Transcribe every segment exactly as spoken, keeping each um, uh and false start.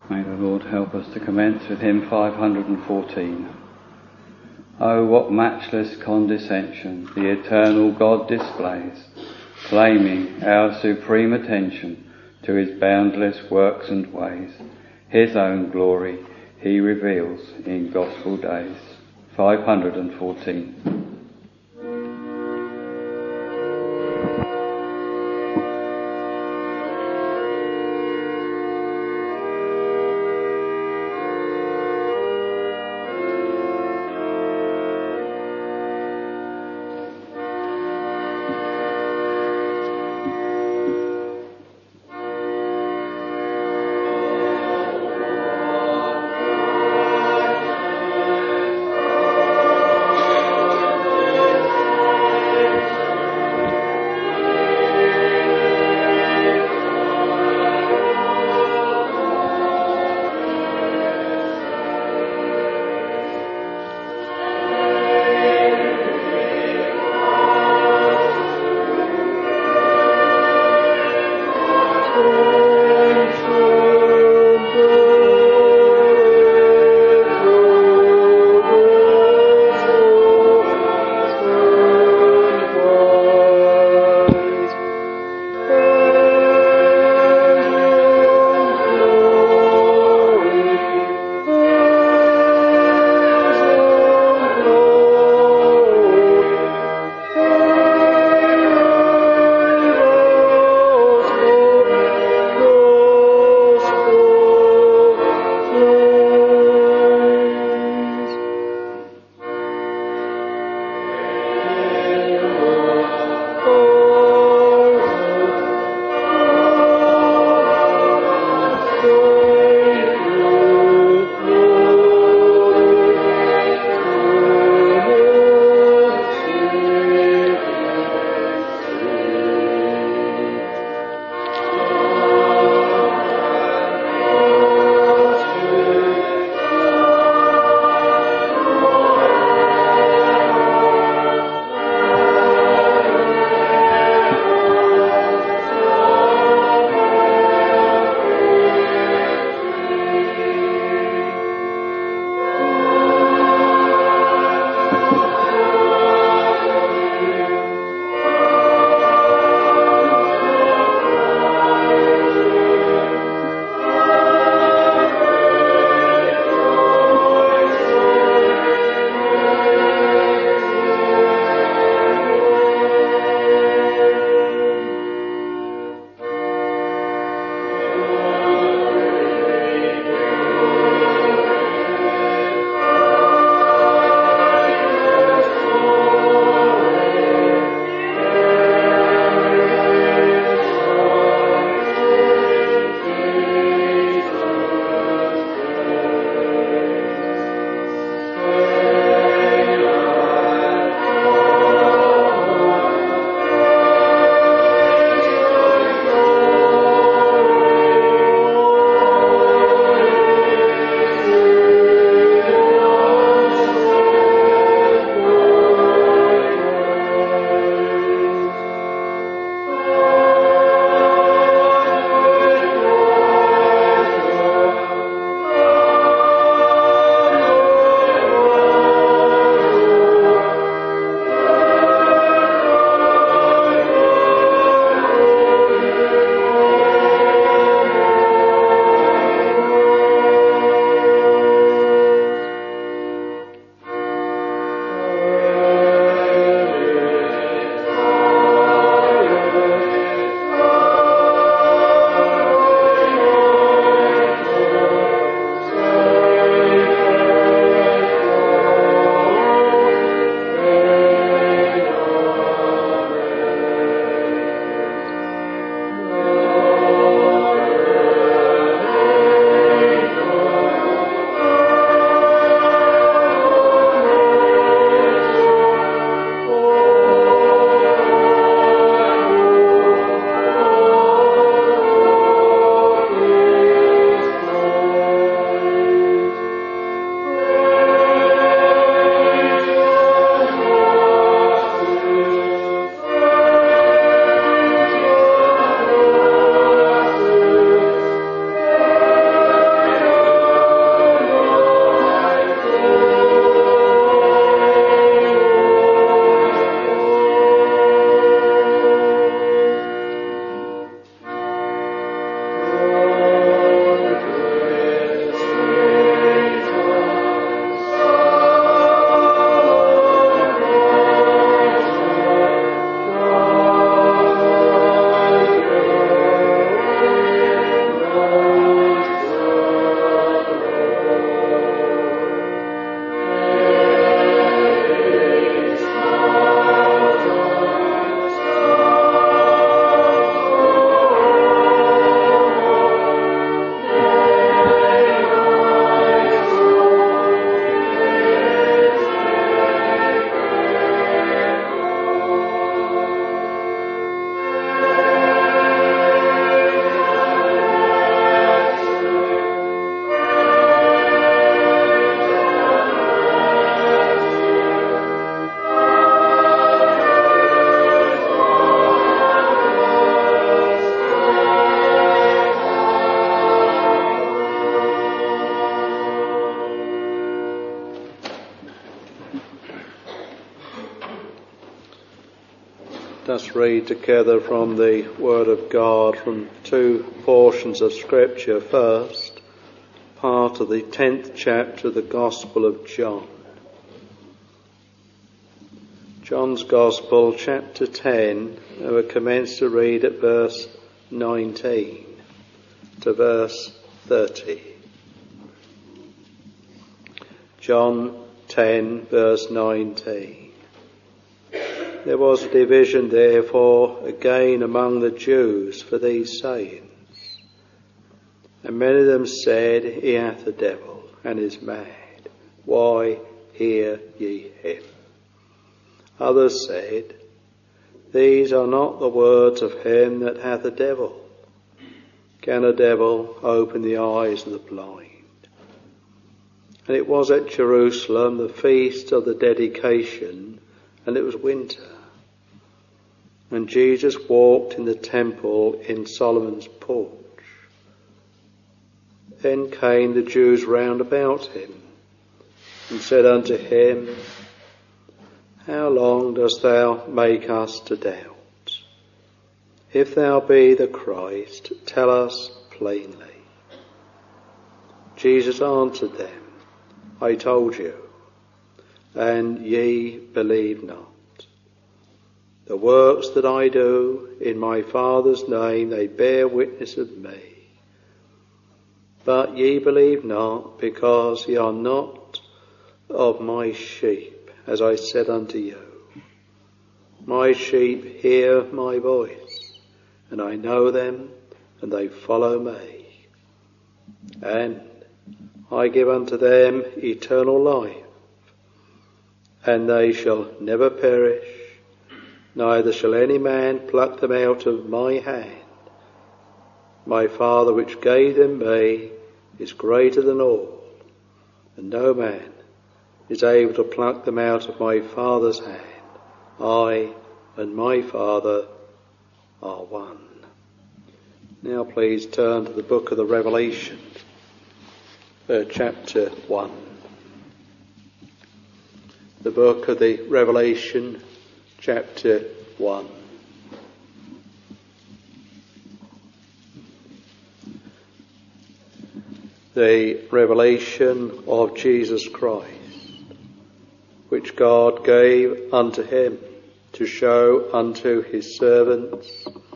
May the Lord help us to commence with hymn five hundred fourteen. Oh, what matchless condescension the eternal God displays, claiming our supreme attention to his boundless works and ways. His own glory he reveals in gospel days. five hundred fourteen. let's read together from the Word of God from two portions of Scripture. First, part of the tenth chapter of the Gospel of John. John's Gospel, chapter ten, and we'll commence to read at verse nineteen to verse thirty. John ten, verse nineteen. There was a division, therefore, again among the Jews for these sayings. And many of them said, He hath a devil, and is mad. Why hear ye him? Others said, These are not the words of him that hath a devil. Can a devil open the eyes of the blind? And it was at Jerusalem, the feast of the dedication, and it was winter. And Jesus walked in the temple in Solomon's porch. Then came the Jews round about him, and said unto him, How long dost thou make us to doubt? If thou be the Christ, tell us plainly. Jesus answered them, I told you, and ye believe not. The works that I do in my Father's name, they bear witness of me. But ye believe not, because ye are not of my sheep, as I said unto you. My sheep hear my voice, and I know them, and they follow me. And I give unto them eternal life, and they shall never perish, neither shall any man pluck them out of my hand. My Father which gave them me is greater than all, and no man is able to pluck them out of my Father's hand. I and my Father are one. Now please turn to the book of the Revelation, uh, chapter one. The book of the Revelation, chapter one. The revelation of Jesus Christ, which God gave unto him to show unto his servants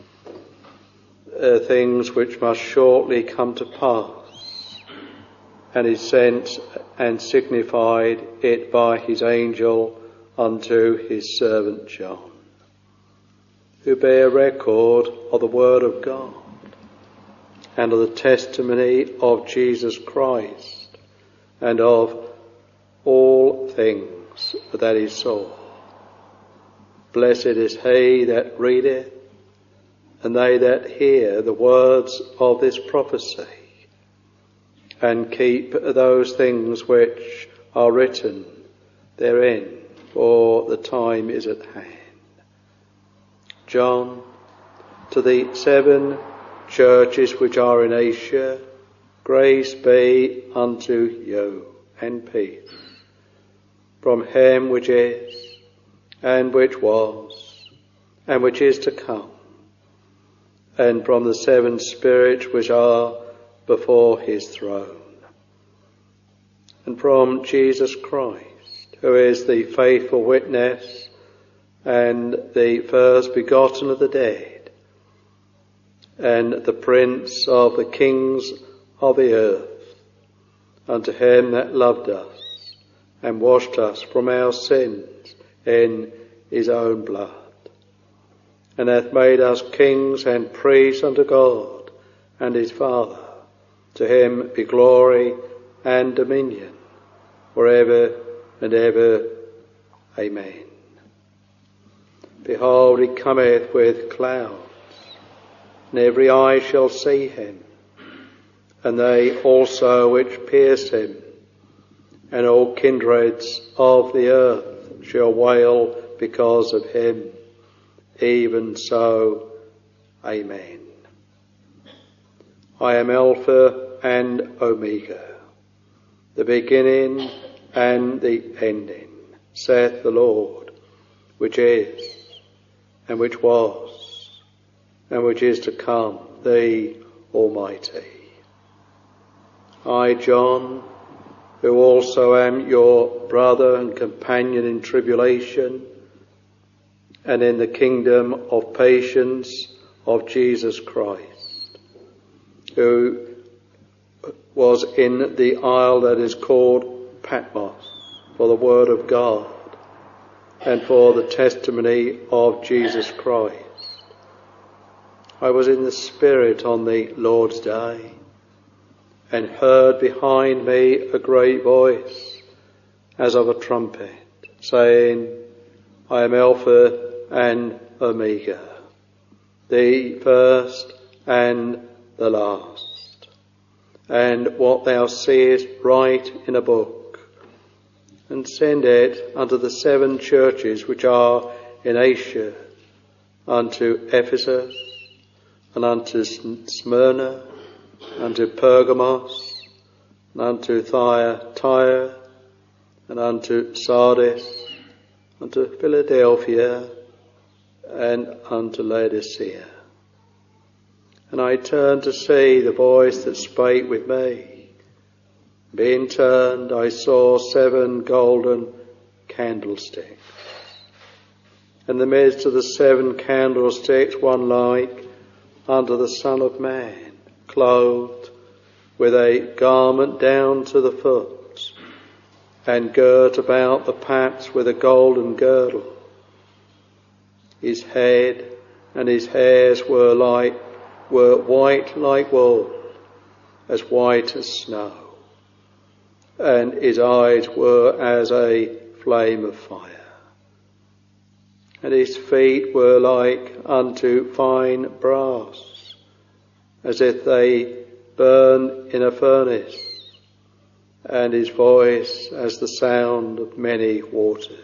uh, things which must shortly come to pass, and he sent and signified it by his angel unto his servant John, who bare record of the word of God and of the testimony of Jesus Christ and of all things that he saw. Blessed is he that readeth, and they that hear the words of this prophecy, and keep those things which are written therein, for the time is at hand. John, to the seven churches which are in Asia, grace be unto you, and peace, from him which is, and which was, and which is to come, and from the seven spirits which are before his throne, and from Jesus Christ, who is the faithful witness and the first begotten of the dead, and the prince of the kings of the earth, unto him that loved us and washed us from our sins in his own blood, and hath made us kings and priests unto God and his Father. To him be glory and dominion forever and ever. Amen. Behold, he cometh with clouds, and every eye shall see him, and they also which pierced him, and all kindreds of the earth shall wail because of him. Even so, Amen. I am Alpha and Omega, the beginning and the ending, saith the Lord, which is, and which was, and which is to come, the Almighty. I, John, who also am your brother and companion in tribulation and in the kingdom of patience of Jesus Christ, who was in the isle that is called Patmos for the word of God and for the testimony of Jesus Christ. I was in the Spirit on the Lord's day and heard behind me a great voice as of a trumpet, saying, I am Alpha and Omega, the first and the last. And what thou seest write in a book, and send it unto the seven churches which are in Asia, unto Ephesus, and unto Smyrna, unto Pergamos, and unto Thyatira, and unto Sardis, unto Philadelphia, and unto Laodicea. And I turned to see the voice that spake with me. Being turned, I saw seven golden candlesticks. In the midst of the seven candlesticks, one like unto the Son of Man, clothed with a garment down to the foot, and girt about the paps with a golden girdle. His head and his hairs were like were white like wool, as white as snow, and his eyes were as a flame of fire. And his feet were like unto fine brass, as if they burn in a furnace, and his voice as the sound of many waters.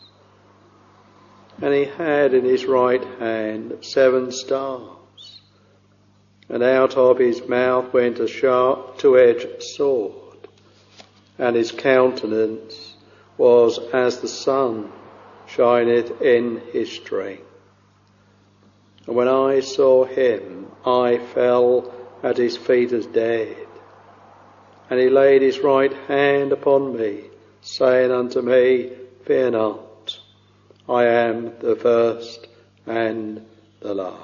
And he had in his right hand seven stars, and out of his mouth went a sharp two-edged sword, and his countenance was as the sun shineth in his strength. And when I saw him, I fell at his feet as dead. And he laid his right hand upon me, saying unto me, Fear not, I am the first and the last.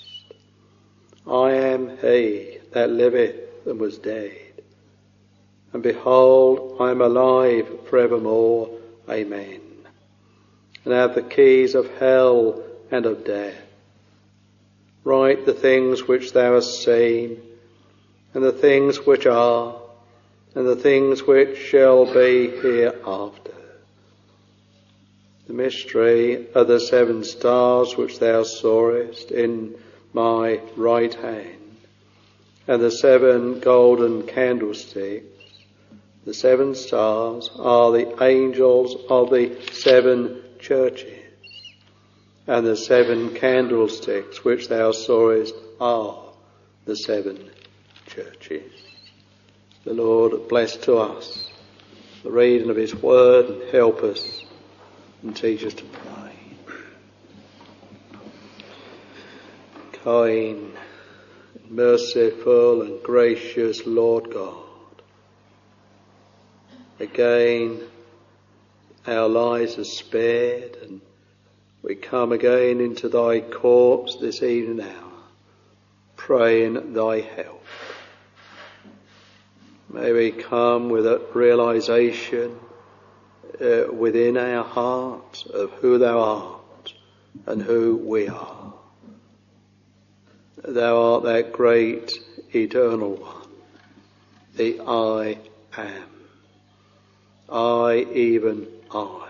I am he that liveth and was dead, and behold, I am alive forevermore. Amen. And have the keys of hell and of death. Write the things which thou hast seen, and the things which are, and the things which shall be hereafter. The mystery of the seven stars which thou sawest in my right hand, and the seven golden candlesticks. The seven stars are the angels of the seven churches, and the seven candlesticks which thou sawest are the seven churches. The Lord bless to us the reading of his word, and help us and teach us to pray. Kind, merciful and gracious Lord God, again our lives are spared, and we come again into thy courts this evening hour, praying thy help. May we come with a realization uh, within our hearts of who thou art and who we are. Thou art that great eternal one, the I am. I, even I.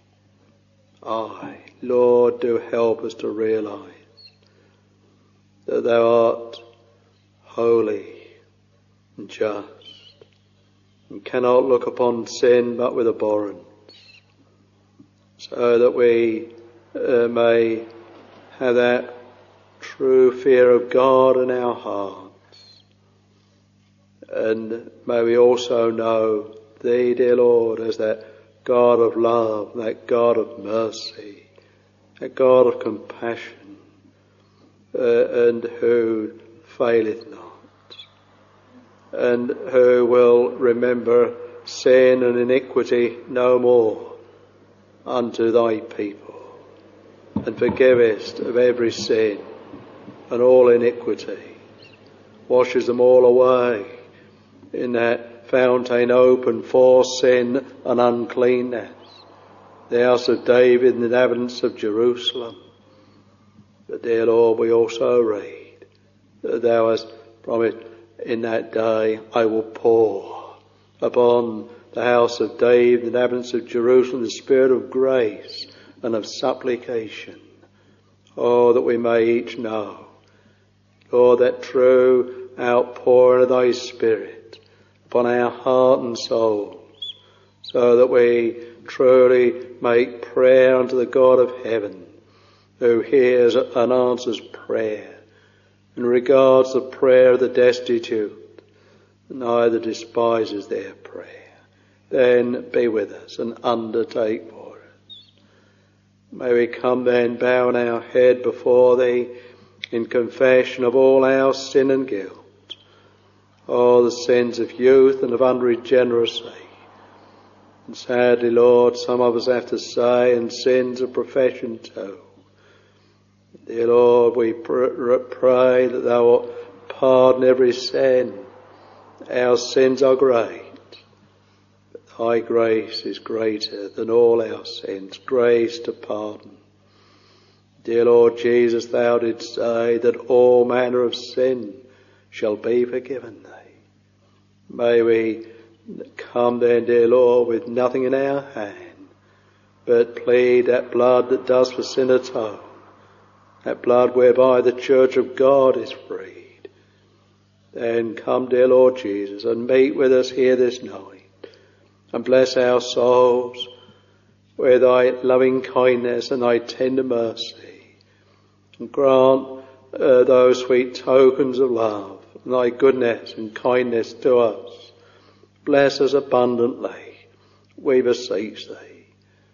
I. Lord, do help us to realize that thou art holy and just, and cannot look upon sin but with abhorrence, so that we uh, may have that true fear of God in our hearts, and may we also know thee, dear Lord, as that God of love, that God of mercy, that God of compassion, uh, and who faileth not, and who will remember sin and iniquity no more unto thy people, and forgivest of every sin and all iniquity, washes them all away in that fountain open for sin and uncleanness, the house of David and the inhabitants of Jerusalem. But dear Lord, we also read that thou hast promised, in that day I will pour upon the house of David and the inhabitants of Jerusalem the spirit of grace and of supplication. Oh, that we may each know, Lord, that true outpouring of thy Spirit upon our heart and souls, so that we truly make prayer unto the God of heaven, who hears and answers prayer, and regards the prayer of the destitute, and neither despises their prayer. Then be with us and undertake for us. May we come then bowing our head before thee in confession of all our sin and guilt, all the sins of youth and of unregeneracy. And sadly, Lord, some of us have to say, and sins of profession too. Dear Lord, we pr- pray that thou wilt pardon every sin. Our sins are great, but thy grace is greater than all our sins, grace to pardon. Dear Lord Jesus, thou didst say that all manner of sin shall be forgiven thee. May we come then, dear Lord, with nothing in our hand, but plead that blood that does for sin atone, that blood whereby the church of God is freed. Then come, dear Lord Jesus, and meet with us here this night, and bless our souls with thy loving kindness and thy tender mercy, and grant uh, those sweet tokens of love, and thy goodness and kindness to us. Bless us abundantly, we beseech thee.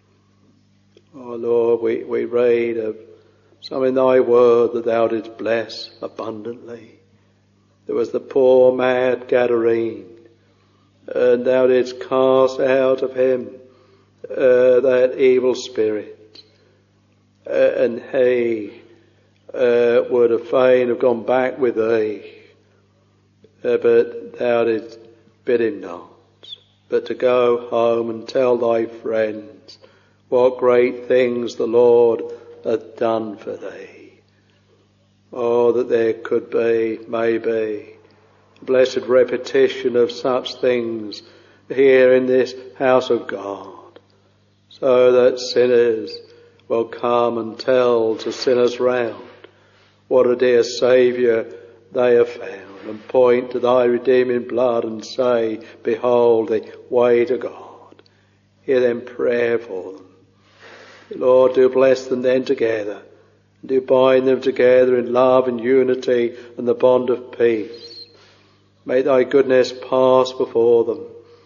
Oh Lord, we, we read of some in thy word that thou didst bless abundantly. There was the poor mad Gadarene, and thou didst cast out of him uh, that evil spirit, uh, and he uh, would have fain have gone back with thee, uh, but thou didst bid him not, but to go home and tell thy friends what great things the Lord hath done for thee. Oh, that there could be, maybe, blessed repetition of such things here in this house of God, so that sinners will come and tell to sinners round what a dear Saviour they have found, and point to thy redeeming blood and say, behold the way to God. Hear them prayer for them. Lord, do bless them then together. Do bind them together in love and unity and the bond of peace. May thy goodness pass before them.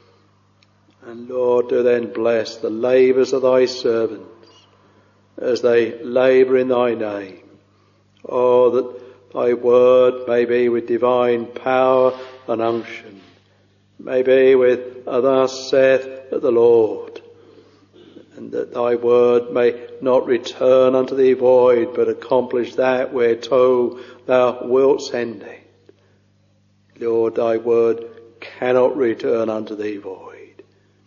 And Lord, do then bless the labours of thy servants as they labour in thy name. Oh, that thy word may be with divine power and unction, may be with a thus saith the Lord, and that thy word may not return unto thee void, but accomplish that whereto thou wilt send it. Lord, thy word cannot return unto thee void.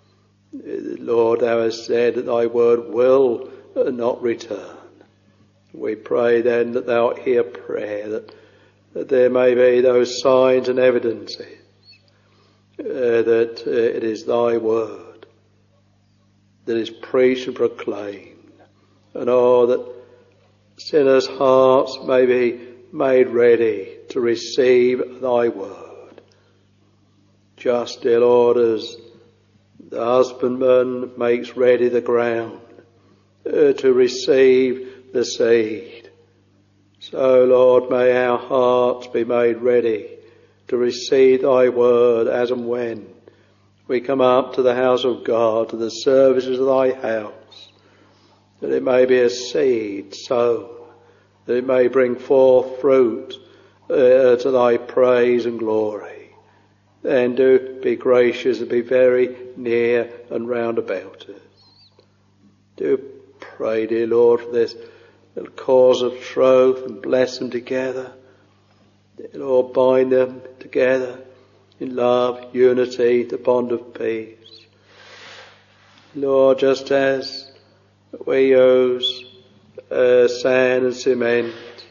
Lord, thou hast said that thy word will not return. We pray then that thou hear prayer, that, that there may be those signs and evidences uh, that uh, it is thy word that is preached and proclaimed. And oh, that sinners' hearts may be made ready to receive thy word. Just, dear Lord, as the husbandman makes ready the ground uh, to receive the seed, so, Lord, may our hearts be made ready to receive thy word as and when we come up to the house of God, to the services of thy house, that it may be a seed sown that it may bring forth fruit uh, to thy praise and glory. Then do be gracious and be very near and round about us. Do pray, dear Lord, for this little cause of truth, and bless them together. Dear Lord, bind them together in love, unity, the bond of peace. Lord, just as we use uh, sand and cement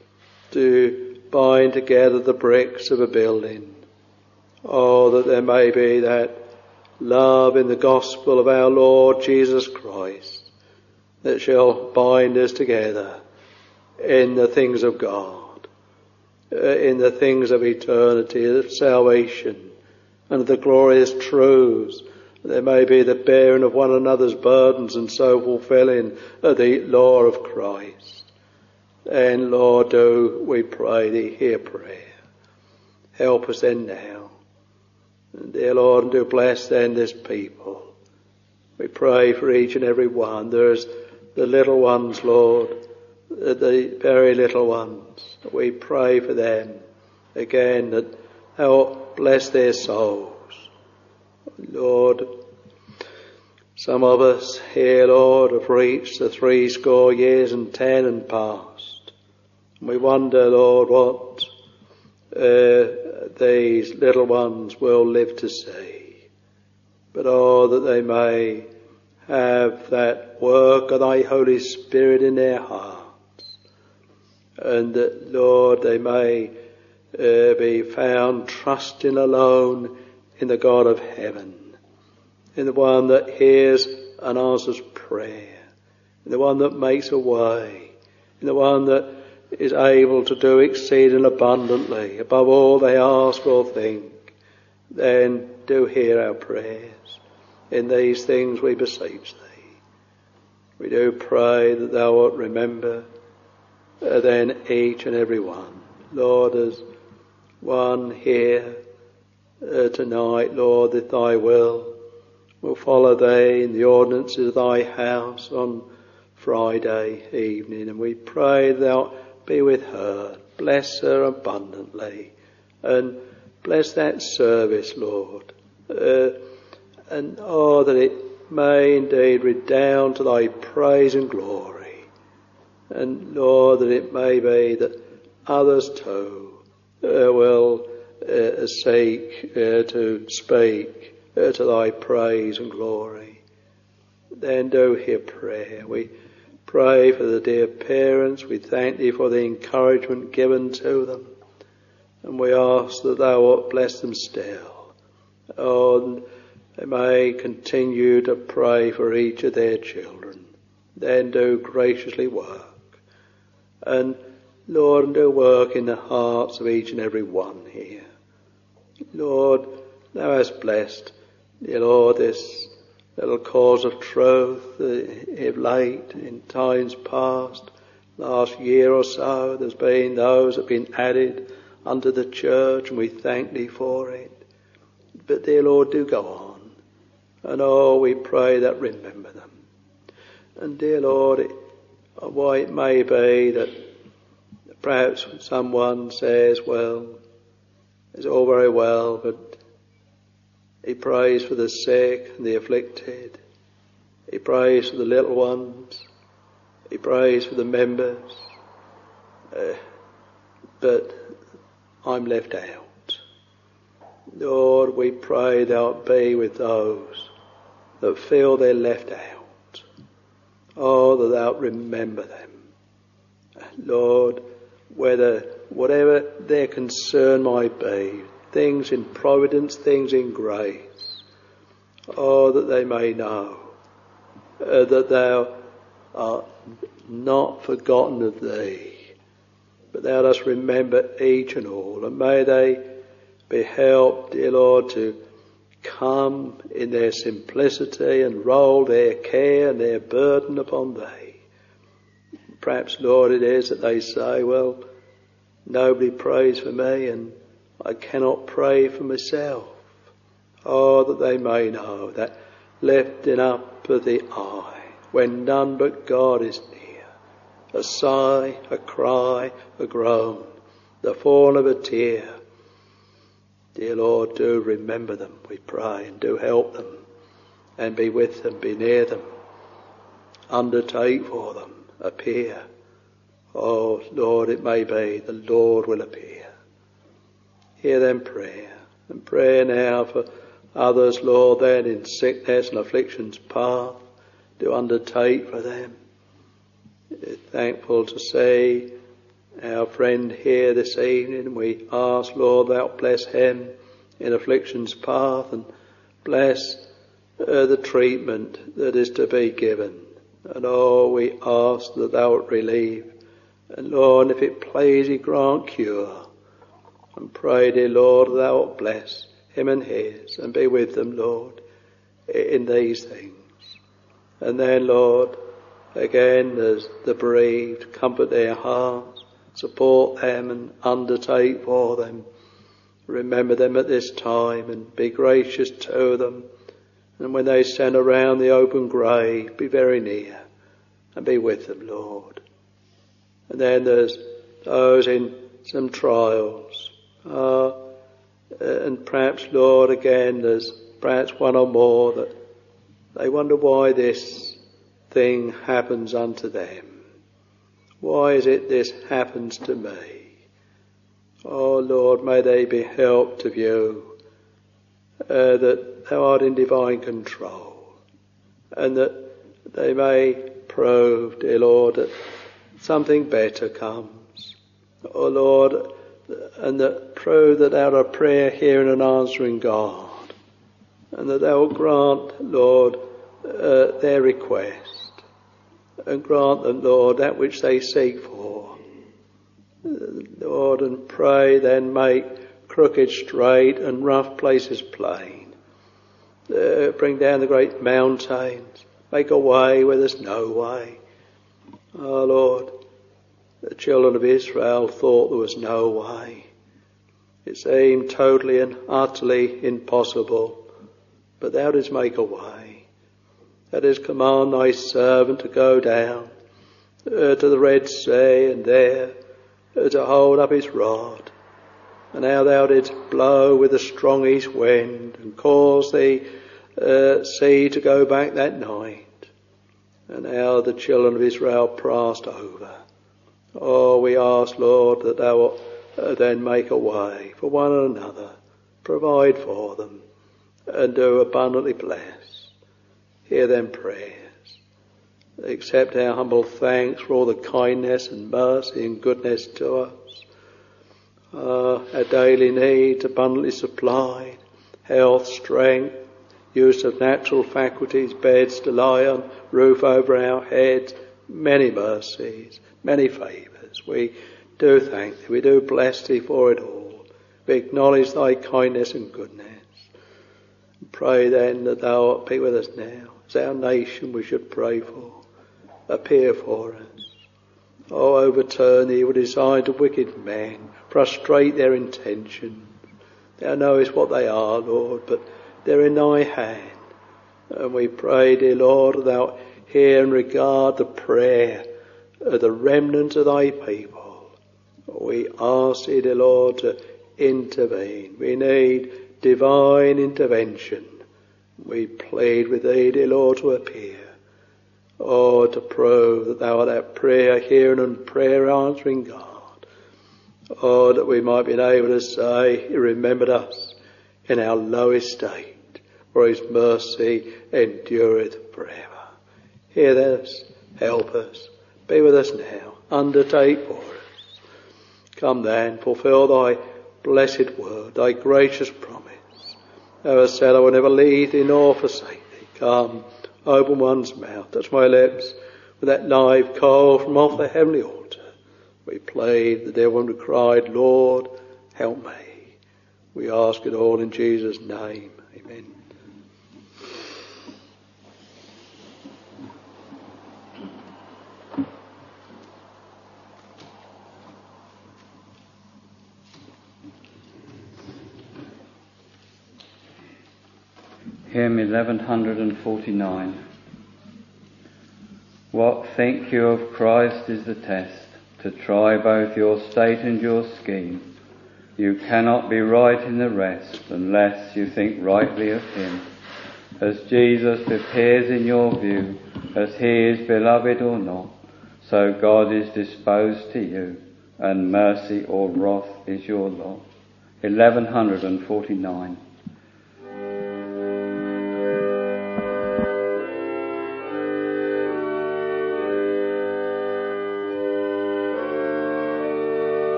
to bind together the bricks of a building, oh, that there may be that love in the gospel of our Lord Jesus Christ that shall bind us together in the things of God, uh, in the things of eternity, of salvation, and of the glorious truths. There may be the bearing of one another's burdens and so fulfilling the law of Christ. And Lord, do we pray thee, hear prayer. Help us then now. And dear Lord, and do bless then this people. We pray for each and every one. There's the little ones, Lord, the very little ones. We pray for them again, that thou bless their souls. Lord, some of us here, Lord, have reached the three score years and ten and past. And we wonder, Lord, what uh, these little ones will live to see. But oh, that they may have that work of thy Holy Spirit in their hearts. And that, Lord, they may uh, be found trusting alone in the God of heaven, in the one that hears and answers prayer, in the one that makes a way, in the one that is able to do exceeding abundantly above all they ask or think. Then do hear our prayers. In these things we beseech thee. We do pray that thou wilt remember uh, then each and every one. Lord, as one here Uh, tonight, Lord, that thy will will follow thee in the ordinances of thy house on Friday evening. And we pray thou be with her, bless her abundantly, and bless that service, Lord. Uh, and oh, that it may indeed redound to thy praise and glory. And Lord, that it may be that others too uh, will Uh, seek uh, to speak uh, to thy praise and glory. Then do hear prayer. We pray for the dear parents. We thank thee for the encouragement given to them. And we ask that thou wilt bless them still. Oh, they may continue to pray for each of their children. Then do graciously work. And Lord, do work in the hearts of each and every one here. Lord, thou hast blessed, dear Lord, this little cause of truth uh, of late, in times past, last year or so, there's been those that have been added unto the church, and we thank thee for it. But dear Lord, do go on. And oh, we pray that remember them. And dear Lord, it, why it may be that perhaps someone says, well, it's all very well, but he prays for the sick and the afflicted. He prays for the little ones. He prays for the members. Uh, but I'm left out. Lord, we pray thou be with those that feel they're left out. Oh, that thou remember them. Lord, whether whatever their concern might be, things in providence, things in grace, oh, that they may know uh, that thou art not forgotten of thee, but thou dost remember each and all, and may they be helped, dear Lord, to come in their simplicity and roll their care and their burden upon thee. Perhaps, Lord, it is that they say, well, nobody prays for me and I cannot pray for myself. Oh, that they may know that lifting up of the eye when none but God is near, a sigh, a cry, a groan, the fall of a tear. Dear Lord, do remember them, we pray, and do help them, and be with them, be near them, undertake for them, appear. Oh, Lord, it may be the Lord will appear. Hear them prayer, and pray now for others, Lord, then in sickness and affliction's path, do undertake for them. Thankful to see our friend here this evening. We ask, Lord, thou bless him in affliction's path, and bless uh, the treatment that is to be given. And oh, we ask that thou wilt relieve. And Lord, if it please thee, grant cure. And pray, dear Lord, thou wilt bless him and his, and be with them, Lord, in these things. And then, Lord, again, as the bereaved, comfort their hearts, support them and undertake for them. Remember them at this time and be gracious to them. And when they stand around the open grave, be very near and be with them, Lord. And then there's those in some trials. Uh, and perhaps, Lord, again, there's perhaps one or more that they wonder why this thing happens unto them. Why is it this happens to me? Oh, Lord, may they be helped of you, uh, that thou art in divine control, and that they may prove, dear Lord, that something better comes. Oh, Lord, and that prove that thou art a prayer hearing and answering God, and that thou wilt grant, Lord, uh, their request, and grant them, Lord, that which they seek for. Lord, and pray then make crooked straight and rough places plain. Uh, bring down the great mountains, make a way where there's no way. Oh, Lord, the children of Israel thought there was no way. It seemed totally and utterly impossible, but thou didst make a way. That is, command thy servant to go down uh, to the Red Sea, and there uh, to hold up his rod. And how thou didst blow with a strong east wind and cause the uh, sea to go back that night. And how the children of Israel passed over. Oh, we ask, Lord, that thou wilt uh, then make a way for one another, provide for them, and do abundantly bless. Hear them prayers. Accept our humble thanks for all the kindness and mercy and goodness to us. Uh, our daily needs abundantly supplied, health, strength, use of natural faculties, beds to lie on, roof over our heads, many mercies, many favours. We do thank thee, we do bless thee for it all. We acknowledge thy kindness and goodness. Pray then that thou art be with us now, as our nation we should pray for. Appear for us. Oh, overturn the evil designs of wicked men, frustrate their intentions. Thou knowest what they are, Lord, but they're in thy hand. And we pray, dear Lord, that thou hear and regard the prayer of the remnant of thy people. We ask thee, dear Lord, to intervene. We need divine intervention. We plead with thee, dear Lord, to appear. Oh, to prove that thou art that prayer hearing and prayer answering God. Oh, that we might be able to say, he remembered us in our low estate, for his mercy endureth forever. Hear us, help us, be with us now, undertake for us. Come then, fulfill thy blessed word, thy gracious promise. Thou hast said, I will never leave thee nor forsake thee. Come, open one's mouth, touch my lips with that live coal from off the heavenly altar. We played the devil and we cried, Lord, help me. We ask it all in Jesus' name. Amen. Hymn eleven forty-nine. What think you of Christ is the test, to try both your state and your scheme. You cannot be right in the rest, unless you think rightly of him. As Jesus appears in your view, as he is beloved or not, so God is disposed to you, and mercy or wrath is your lot. eleven forty-nine.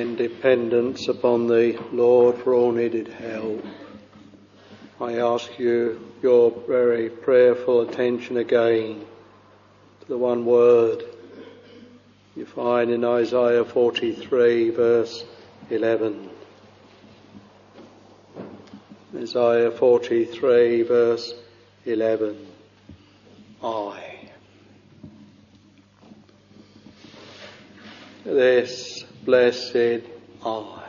and dependence upon the Lord for all needed help, I ask you your very prayerful attention again to the one word you find in Isaiah forty-three verse eleven. Isaiah forty-three verse eleven. I. This blessed I.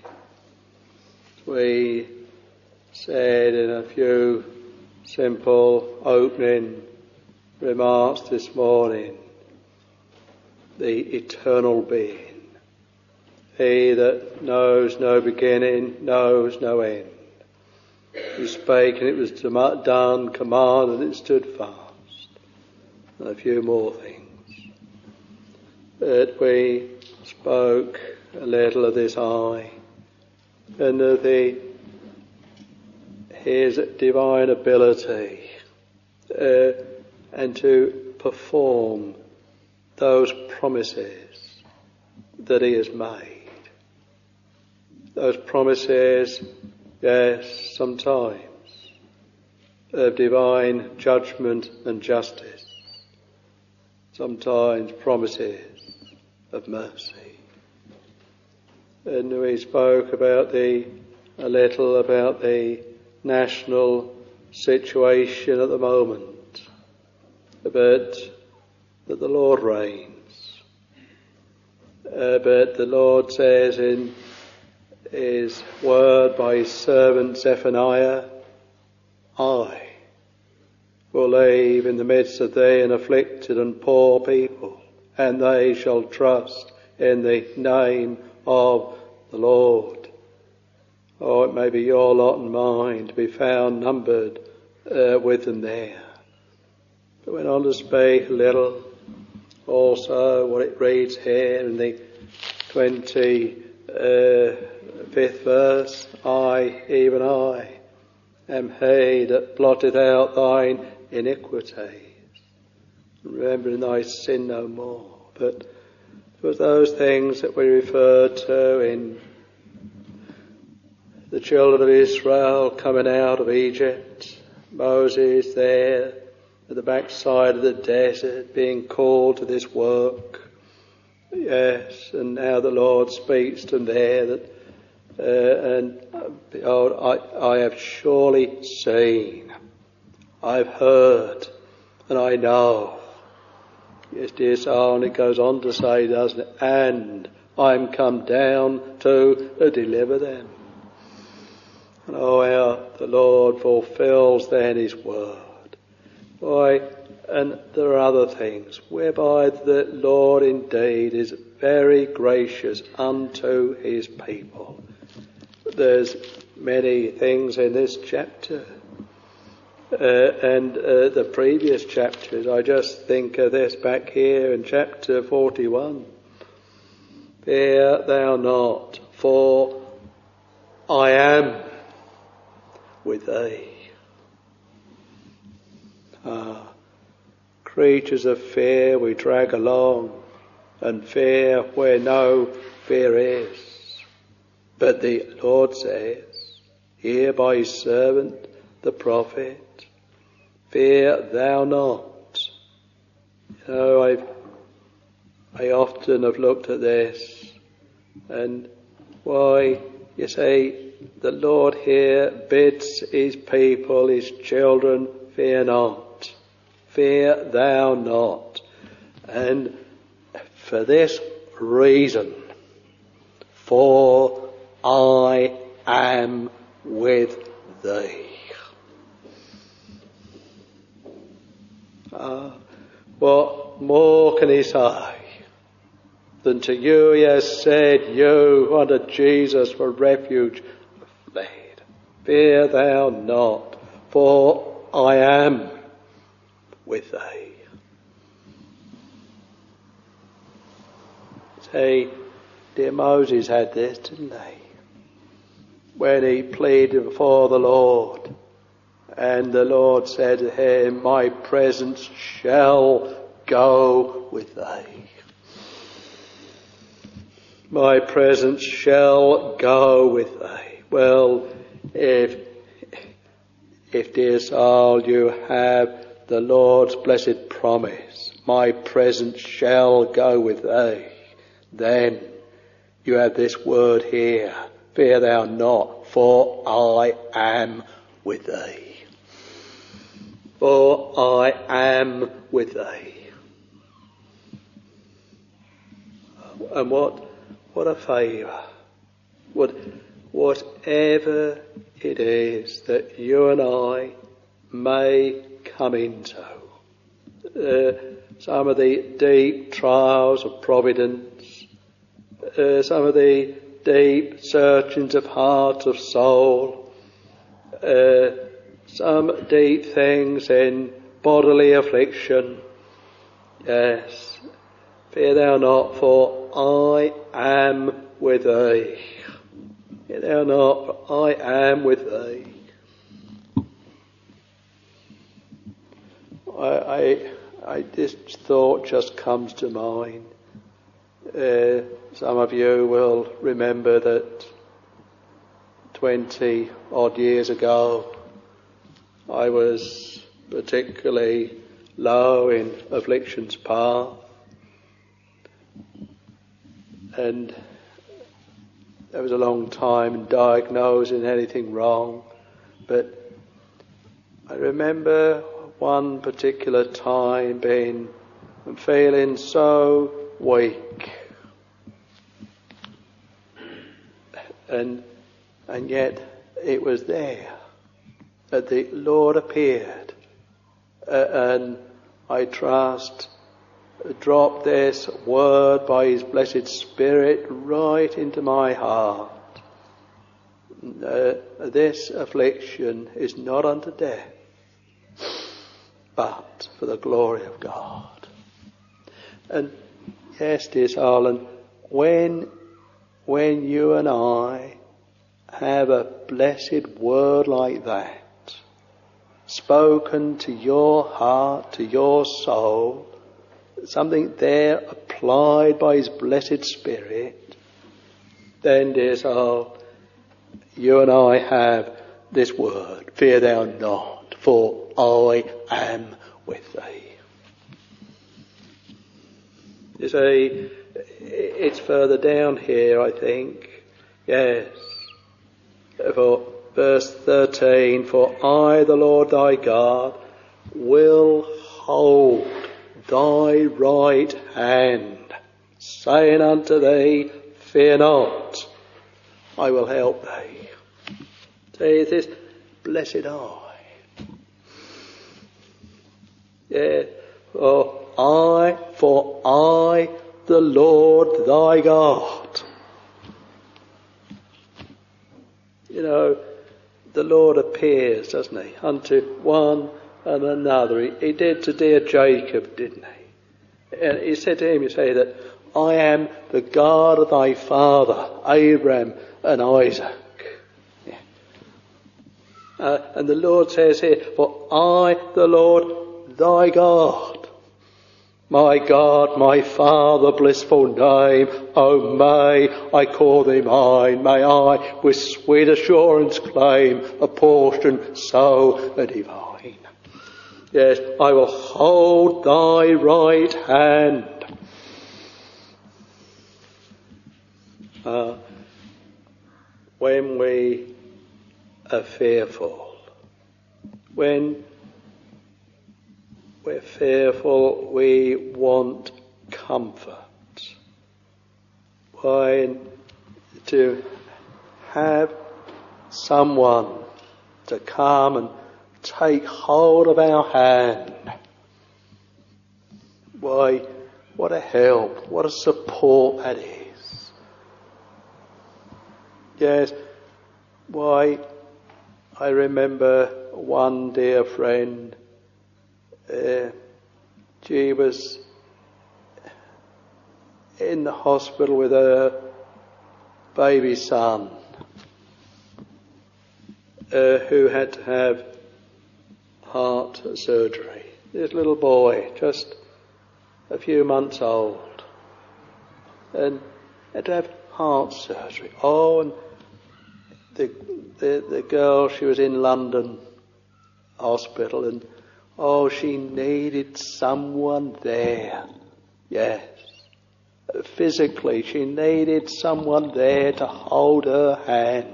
We said in a few simple opening remarks this morning, the eternal being, he that knows no beginning, knows no end. He spake and it was done, commanded and it stood fast. And a few more things. But we spoke a little of this I and of the his divine ability uh, and to perform those promises that he has made. Those promises, yes, sometimes of divine judgment and justice, sometimes promises of mercy. And we spoke about the, a little about the national situation at the moment, but that the Lord reigns. Uh, but the Lord says in his word by his servant Zephaniah, I will leave in the midst of thee an afflicted and poor people, and they shall trust in the name of the Lord. Oh, it may be your lot and mine to be found numbered uh, with them there. But went on to speak a little also what it reads here in the twenty-fifth verse, I, even I, am he that blotteth out thine iniquities, remembering thy sin no more. But it was those things that we referred to in the children of Israel coming out of Egypt, Moses there at the backside of the desert being called to this work. Yes, and now the Lord speaks to them there that, uh, and uh, behold, I, I have surely seen, I've heard, and I know. Yes, dear soul, and it goes on to say, doesn't it? And I'm come down to uh, deliver them. And oh, how the Lord fulfills then his word. Why, and there are other things whereby the Lord indeed is very gracious unto his people. There's many things in this chapter uh, and uh, the previous chapters. I just think of this back here in chapter forty-one. Fear thou not, for I am with thee. Ah, creatures of fear we drag along, and fear where no fear is. But the Lord says, here by his servant, the prophet, fear thou not. You know, I've, I often have looked at this, and why, you say, the Lord here bids his people, his children, fear not. Fear thou not. And for this reason, for I am with thee. Ah, what more can he say than to you he has said, you unto Jesus for refuge fled. Fear thou not, for I am with thee. See, dear Moses had this, didn't he? When he pleaded before the Lord, and the Lord said to him, my presence shall go with thee. My presence shall go with thee. Well, if, if dear soul, you have the Lord's blessed promise, my presence shall go with thee, then you have this word here, fear thou not, for I am with thee. For I am with thee. And what, what a favour. What, whatever it is that you and I may come into. Uh, some of the deep trials of providence, uh, some of the deep searchings of heart, of soul, uh, some deep things in bodily affliction. Yes, fear thou not, for I am with thee. Fear thou not, for I am with thee. I, I, I this thought just comes to mind. Uh, some of you will remember that twenty odd years ago I was particularly low in affliction's path, and there was a long time in diagnosing anything wrong, but I remember one particular time being and feeling so weak, and and yet it was there that the Lord appeared, uh, and I trust dropped this word by His blessed Spirit right into my heart. Uh, this affliction is not unto death, but for the glory of God. And yes, dear soul, and when, when you and I have a blessed word like that spoken to your heart, to your soul, something there applied by His blessed Spirit, then, dear soul, you and I have this word, fear thou not, for I am with thee. You see, it's further down here, I think. Yes. For verse thirteen, for I, the Lord thy God, will hold thy right hand, saying unto thee, fear not, I will help thee. See this blessed I. Yeah, for I, for I, the Lord thy God. You know, the Lord appears, doesn't He, unto one and another. He, he did to dear Jacob, didn't He? And He said to him, you say that, I am the God of thy father, Abraham and Isaac. Yeah. Uh, and the Lord says here, for I, the Lord, thy God, my God, my Father, blissful name, oh may I call thee mine, may I with sweet assurance claim a portion so divine. Yes, I will hold thy right hand. Uh, when we are fearful, when we're fearful, we want comfort. Why, to have someone to come and take hold of our hand. Why, what a help, what a support that is. Yes, why, I remember one dear friend, uh, she was in the hospital with her baby son, uh, who had to have heart surgery. This little boy, just a few months old. And had to have heart surgery. Oh, and the, the, the girl, she was in London hospital, and oh, she needed someone there. Yes. Physically, she needed someone there to hold her hand.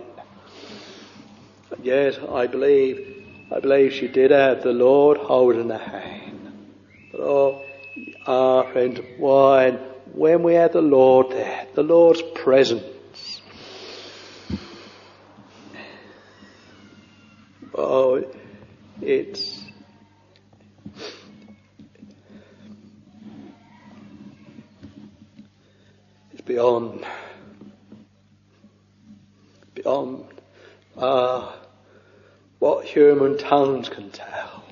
Yes, I believe, I believe she did have the Lord holding her hand. But oh, our friend, why, when we had the Lord there, the Lord's presence, oh, it's, it's beyond, beyond, ah, uh, what human tongues can tell.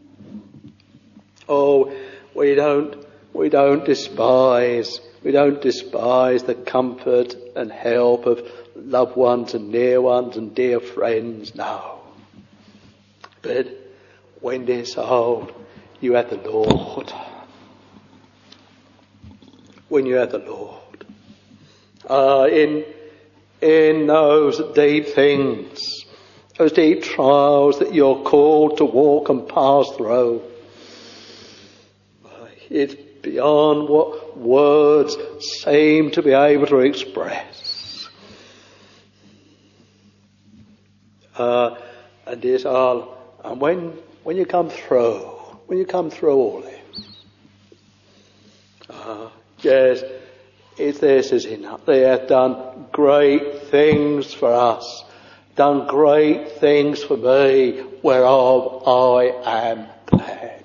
Oh, we don't, we don't despise, we don't despise the comfort and help of loved ones and near ones and dear friends, no. But when this old, you had the Lord. When you had the Lord. Uh, in, in those deep things, those deep trials that you're called to walk and pass through, it's beyond what words seem to be able to express. Uh, and this all, and when when you come through, when you come through all this, uh, yes, if this is enough. They have done great things for us, done great things for me, whereof I am glad.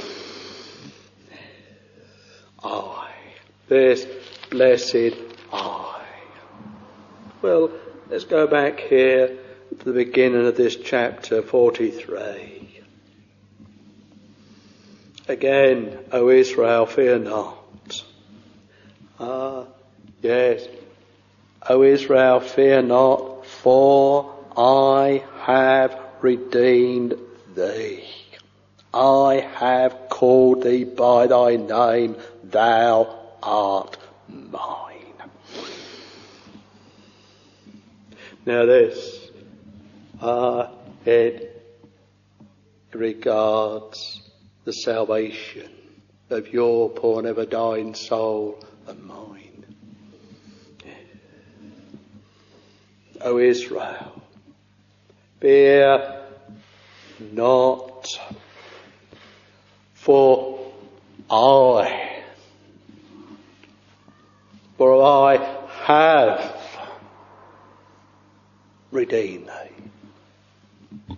I, this blessed I. Well, let's go back here to the beginning of this chapter forty-three. Again, O Israel, fear not. Ah, yes. O Israel, fear not, for I have redeemed thee. I have called thee by thy name, thou art mine. Now this, uh, it regards the salvation of your poor never dying soul and mine. O Israel, fear not, for I, for I have redeemed thee.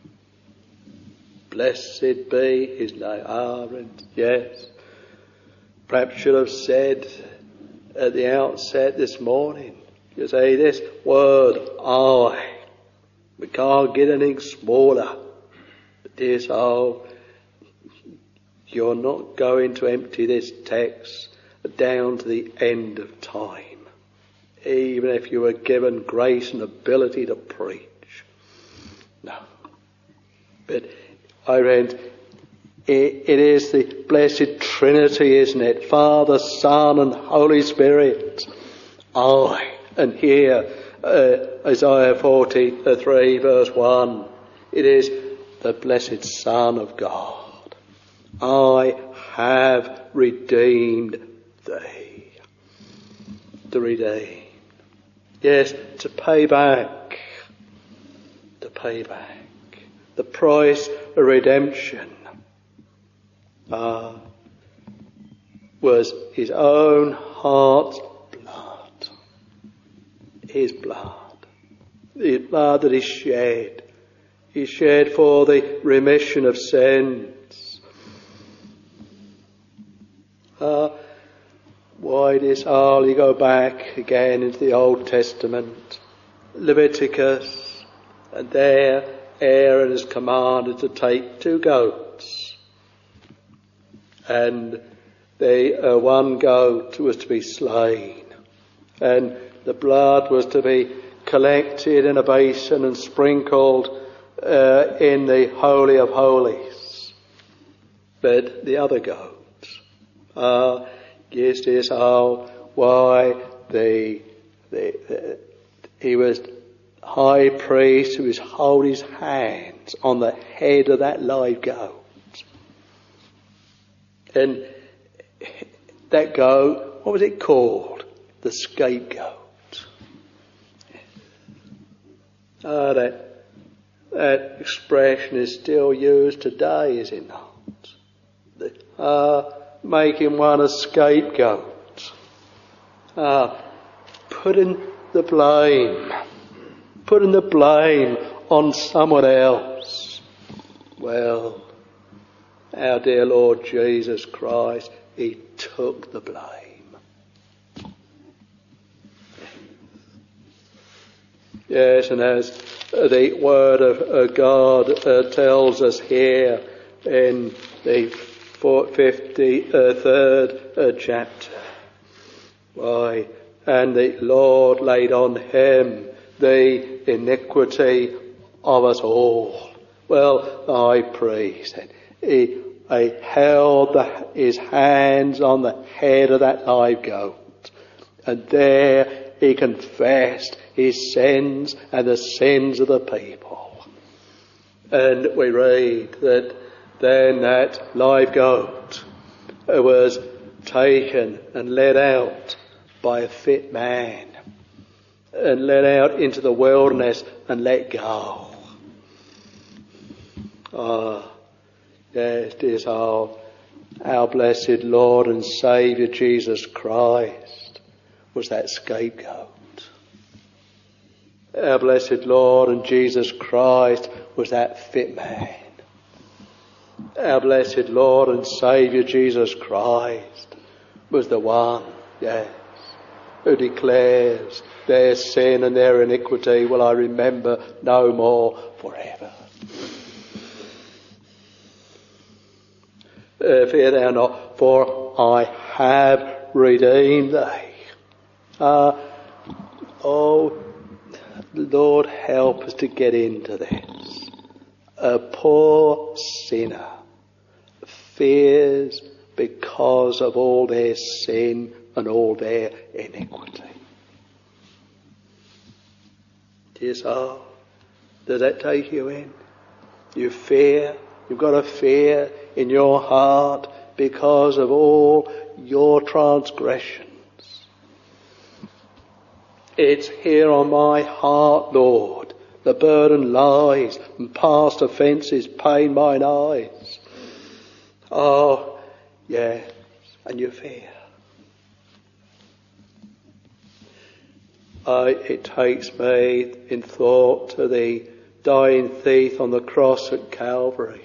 Blessed be his name. Ah, and yes, perhaps should have said at the outset this morning, you say this word, I. We can't get anything smaller. But dear soul, you're not going to empty this text down to the end of time, even if you were given grace and ability to preach. No. But I read, it, it is the blessed Trinity, isn't it? Father, Son and Holy Spirit. I, and here, uh, Isaiah forty-three verse one, it is the blessed Son of God. I have redeemed thee. To redeem. Yes, to pay back. To pay back. The price of redemption uh, was his own heart's blood. His blood. The blood that he shed. He shed for the remission of sins. Uh, why this all? You go back again into the Old Testament, Leviticus, and there Aaron is commanded to take two goats, and the uh, one goat was to be slain, and the blood was to be collected in a basin and sprinkled uh, in the Holy of Holies. But the other goat, ah, uh, yes, yes, oh, why the, the, the he was high priest who was holding his hands on the head of that live goat. And that goat, what was it called? The scapegoat. Ah, that, that expression is still used today, is it not? Uh, making one a scapegoat. Uh, putting the blame, putting the blame on someone else. Well, our dear Lord Jesus Christ, he took the blame. Yes, and as the word of God uh, tells us here in the fifty-third uh, chapter, why, and the Lord laid on him the iniquity of us all. Well, the high priest, he, he held the, his hands on the head of that live goat, and there he confessed his sins and the sins of the people. And we read that then that live goat was taken and led out by a fit man and led out into the wilderness and let go. Ah, yes, dear soul, our blessed Lord and Saviour Jesus Christ was that scapegoat. Our blessed Lord and Jesus Christ was that fit man. Our blessed Lord and Saviour Jesus Christ was the one, yes, who declares their sin and their iniquity will I remember no more forever. Uh, fear thou not, for I have redeemed thee. Uh, oh, Lord, help us to get into this. A poor sinner fears because of all their sin and all their iniquity. Dear soul, does that take you in? You fear, you've got a fear in your heart because of all your transgressions. It's here on my heart, Lord, the burden lies, and past offences pain mine eyes. Oh, yes, and you fear. I, it takes me in thought to the dying thief on the cross at Calvary.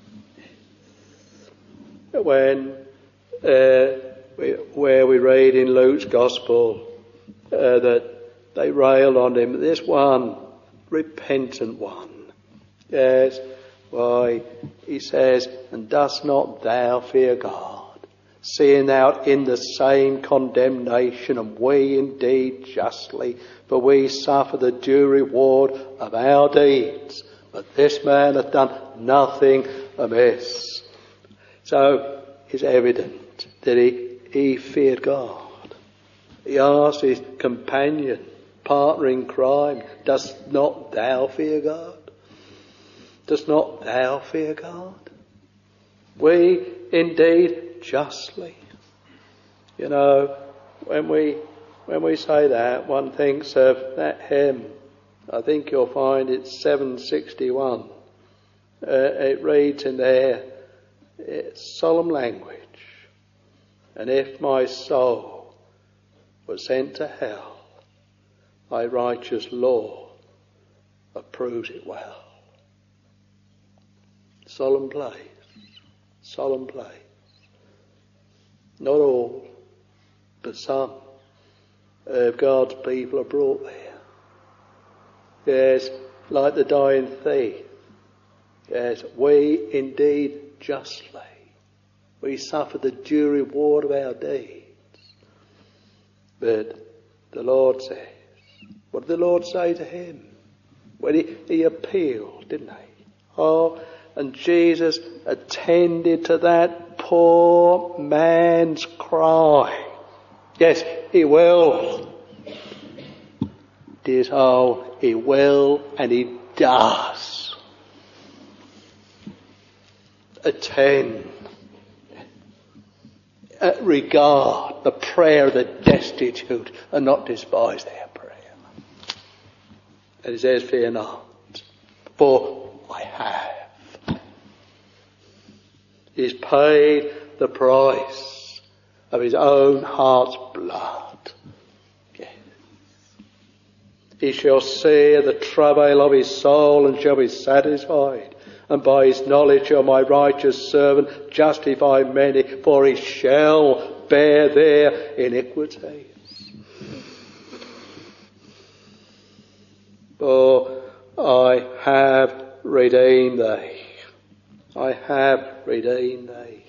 When, uh, we, where we read in Luke's Gospel uh, that they railed on him, this one, repentant one. Yes, why, he says, and dost not thou fear God, seeing thou in the same condemnation, and we indeed justly, for we suffer the due reward of our deeds. But this man hath done nothing amiss. So it's evident that he, he feared God. He asked his companion, partner in crime, dost not thou fear God? Dost not thou fear God? We indeed justly. You know, when we when we say that, one thinks of that hymn. I think you'll find it's seven sixty-one. Uh, it reads in there, it's solemn language. And if my soul was sent to hell, thy righteous law approves it well. Solemn place, solemn place. Not all, but some of God's people are brought there. Yes, like the dying thief. Yes, we indeed justly, we suffer the due reward of our deeds. But the Lord says, what did the Lord say to him? When he, he appealed, didn't he? Oh, and Jesus attended to that poor man's cry. Yes, he will. Dear soul, he will and he does. Attend. Uh, regard the prayer of the destitute and not despise their prayer. And he says, fear not, for I have. He's paid the price of his own heart's blood. Yes. He shall see the travail of his soul and shall be satisfied. And by his knowledge shall my righteous servant justify many, for he shall bear their iniquities. For I have redeemed thee. I have redeemed thee.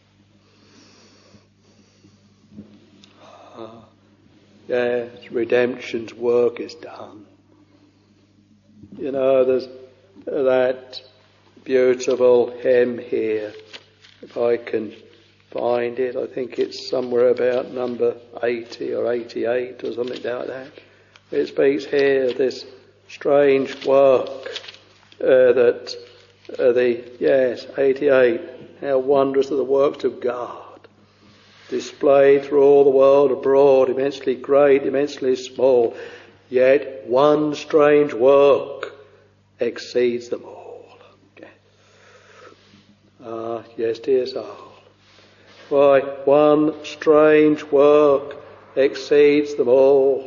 Ah, yes, redemption's work is done. You know, there's that beautiful hymn here, if I can find it. I think it's somewhere about number eighty or eighty-eight or something like that. It speaks here of this strange work uh, that uh, the, yes, eighty-eight, how wondrous are the works of God, displayed through all the world abroad, immensely great, immensely small, yet one strange work exceeds them all. Ah, yes, dear soul. Why, one strange work exceeds them all.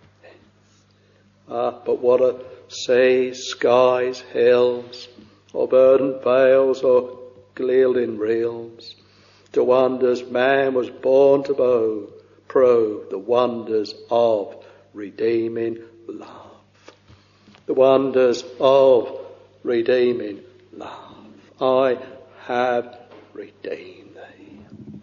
Ah, but what are seas, skies, hills, or verdant vales, or gilding realms, to wonders man was born to bow, prove the wonders of redeeming love. The wonders of redeeming love. I have redeemed thee.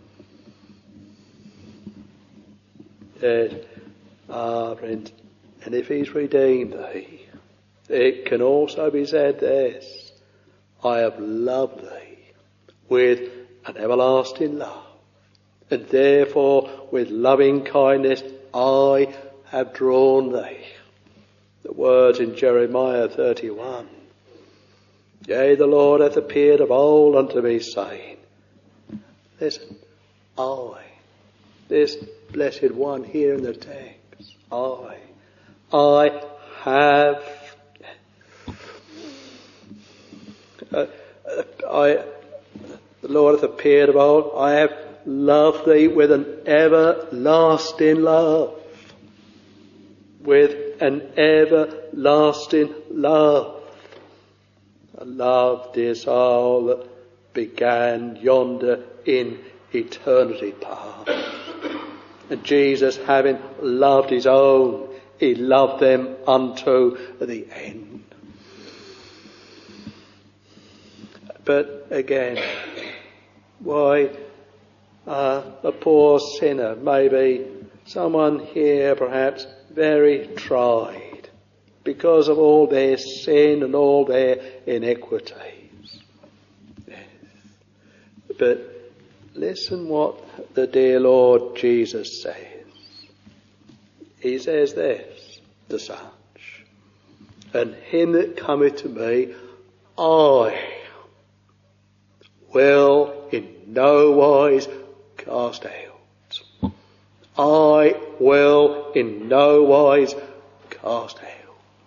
Yes, ah, friends, and if he's redeemed thee, it can also be said this: I have loved thee with an everlasting love, and therefore with loving kindness I have drawn thee. The words in Jeremiah thirty-one. Yea, the Lord hath appeared of old unto me, saying, listen, I, this blessed one here in the text, I, I have, uh, I, the Lord hath appeared of old, I have loved thee with an everlasting love, with an everlasting love. A love, dear soul, that began yonder in eternity past. And Jesus, having loved his own, he loved them unto the end. But again, why, uh, a poor sinner, maybe someone here perhaps very tried, because of all their sin and all their iniquities. Yes. But listen what the dear Lord Jesus says. He says this to such: and him that cometh to me, I will in no wise cast out. I will in no wise cast out.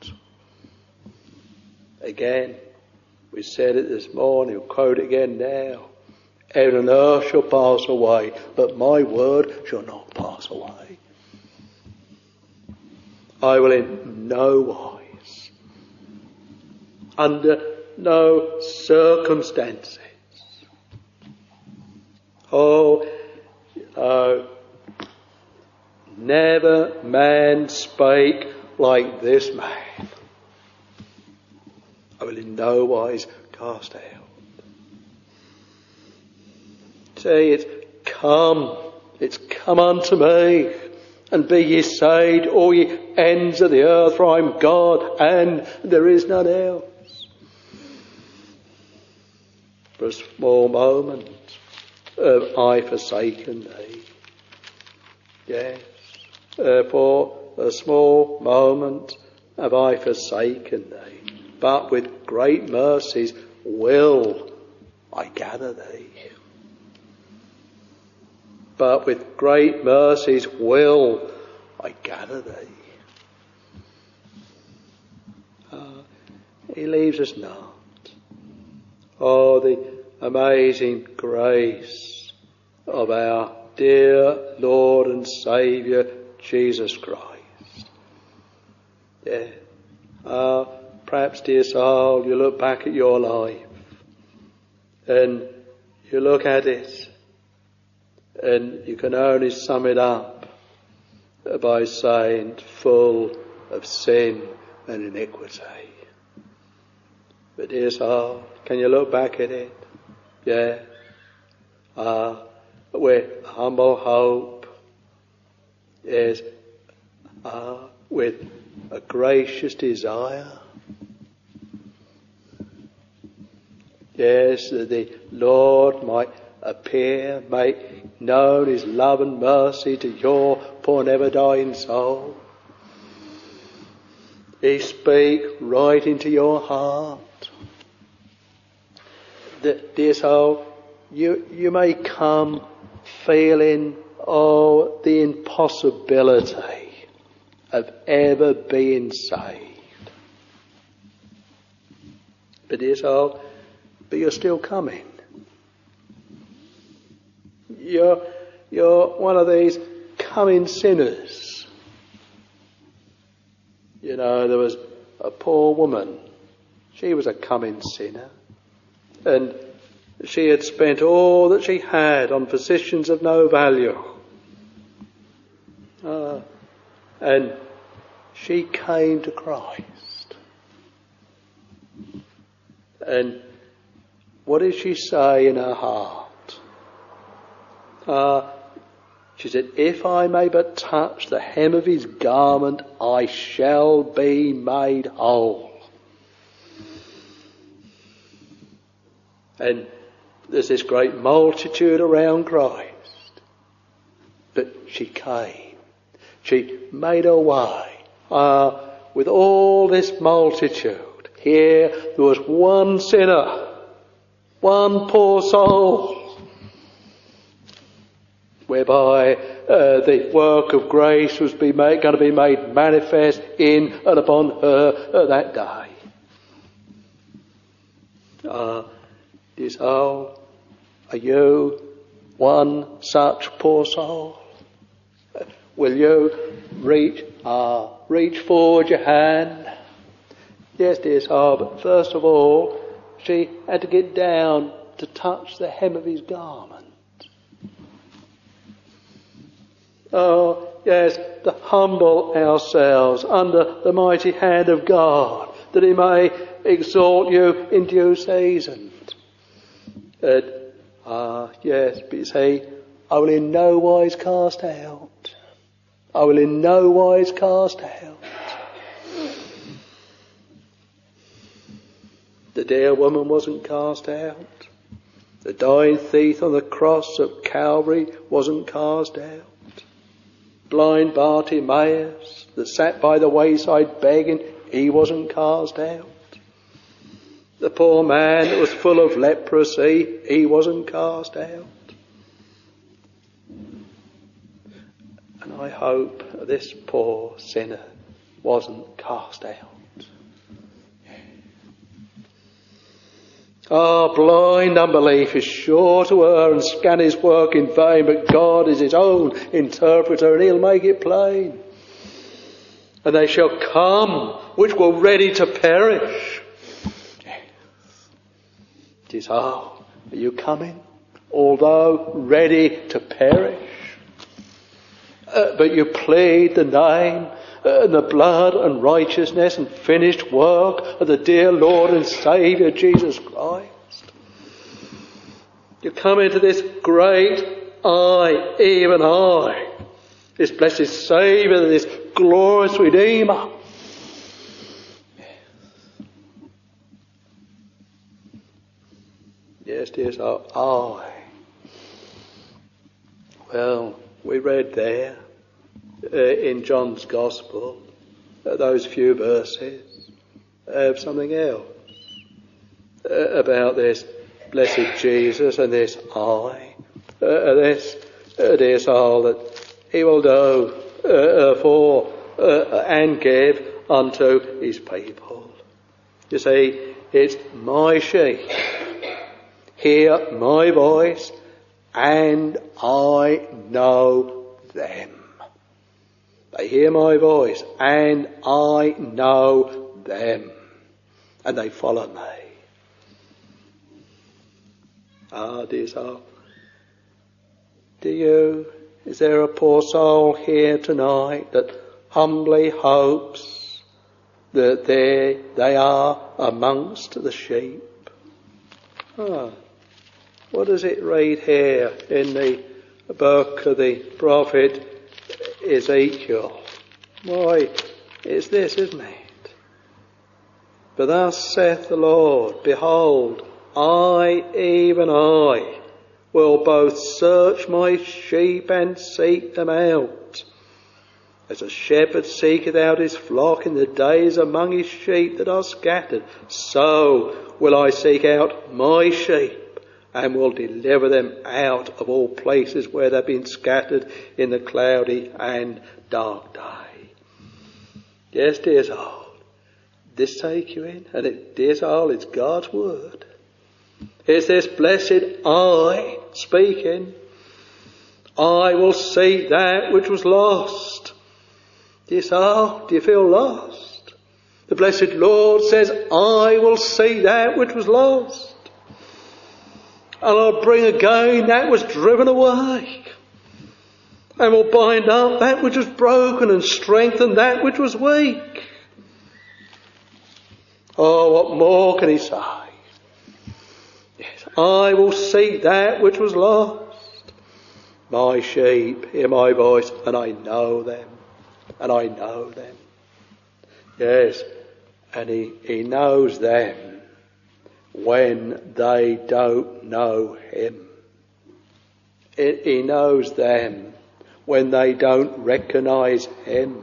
Again, we said it this morning, we'll quote it again now. Heaven and earth shall pass away, but my word shall not pass away. I will in no wise, under no circumstances, oh, uh, never man spake like this man. I will in no wise cast out. Say, it's come, it's come unto me, and be ye saved, all ye ends of the earth, for I am God, and there is none else. For a small moment have I forsaken thee. Yes. Therefore, a small moment have I forsaken thee, but with great mercies will I gather thee. But with great mercies will I gather thee. Uh, he leaves us not. Oh, the amazing grace of our dear Lord and Saviour, Jesus Christ. Yeah. Uh, perhaps, dear soul, you look back at your life and you look at it and you can only sum it up by saying full of sin and iniquity. But dear soul, can you look back at it? Yeah. Ah, uh, with humble hope. Yes. Ah, uh, with a gracious desire. Yes, that the Lord might appear, make known his love and mercy to your poor never dying soul. He speak right into your heart. That, dear soul, you, you may come feeling, oh, the impossibility of ever being saved. But dear soul, but you're still coming. You're, you're one of these coming sinners. You know, there was a poor woman. She was a coming sinner. And she had spent all that she had on possessions of no value. Uh, and she came to Christ. And what did she say in her heart? Uh, she said, if I may but touch the hem of his garment, I shall be made whole. And there's this great multitude around Christ. But she came. She made her way. Uh, with all this multitude, here there was one sinner, one poor soul, whereby uh, the work of grace was be made, going to be made manifest in and upon her uh, that day. Uh, dear soul, are you one such poor soul? Uh, will you reach, uh, reach forward your hand? Yes, dear soul, but first of all, she had to get down to touch the hem of his garment. Oh, yes, to humble ourselves under the mighty hand of God, that he may exalt you in due season. And, ah, yes, but you see, I will in no wise cast out. I will in no wise cast out. The dear woman wasn't cast out. The dying thief on the cross of Calvary wasn't cast out. Blind Bartimaeus that sat by the wayside begging, he wasn't cast out. The poor man that was full of leprosy, he wasn't cast out. And I hope this poor sinner wasn't cast out. Our blind unbelief is sure to err and scan his work in vain, but God is his own interpreter and he'll make it plain. And they shall come which were ready to perish. It is, oh, are you coming? Although ready to perish. Uh, but you plead the name uh, and the blood and righteousness and finished work of the dear Lord and Saviour Jesus Christ. You come into this great I, even I, this blessed Saviour, this glorious Redeemer. Yes, dear, so I. Well, we read there uh, in John's Gospel, uh, those few verses, have something else uh, about this blessed Jesus and this I, uh, this, uh, this all that he will do uh, for uh, and give unto his people. You see, it's my sheep hear my voice, and I know them. They hear my voice, and I know them, and they follow me. Ah, dear soul, do you, is there a poor soul here tonight that humbly hopes that they, they are amongst the sheep? Ah, what does it read here in the book of the prophet Ezekiel? Why, it's this, isn't it? But thus saith the Lord, behold, I, even I, will both search my sheep and seek them out. As a shepherd seeketh out his flock in the days among his sheep that are scattered, so will I seek out my sheep and will deliver them out of all places where they've been scattered in the cloudy and dark day. Yes, dear soul, this take you in, and it, dear soul, it's God's word. It's this blessed I speaking. I will seek that which was lost. Dear soul, do you feel lost? The blessed Lord says, I will seek that which was lost. And I'll bring again that was driven away. And will bind up that which was broken and strengthen that which was weak. Oh, what more can he say? Yes, I will seek that which was lost. My sheep hear my voice, and I know them. And I know them. Yes, and he, he knows them when they don't know him. It, he knows them when they don't recognise him.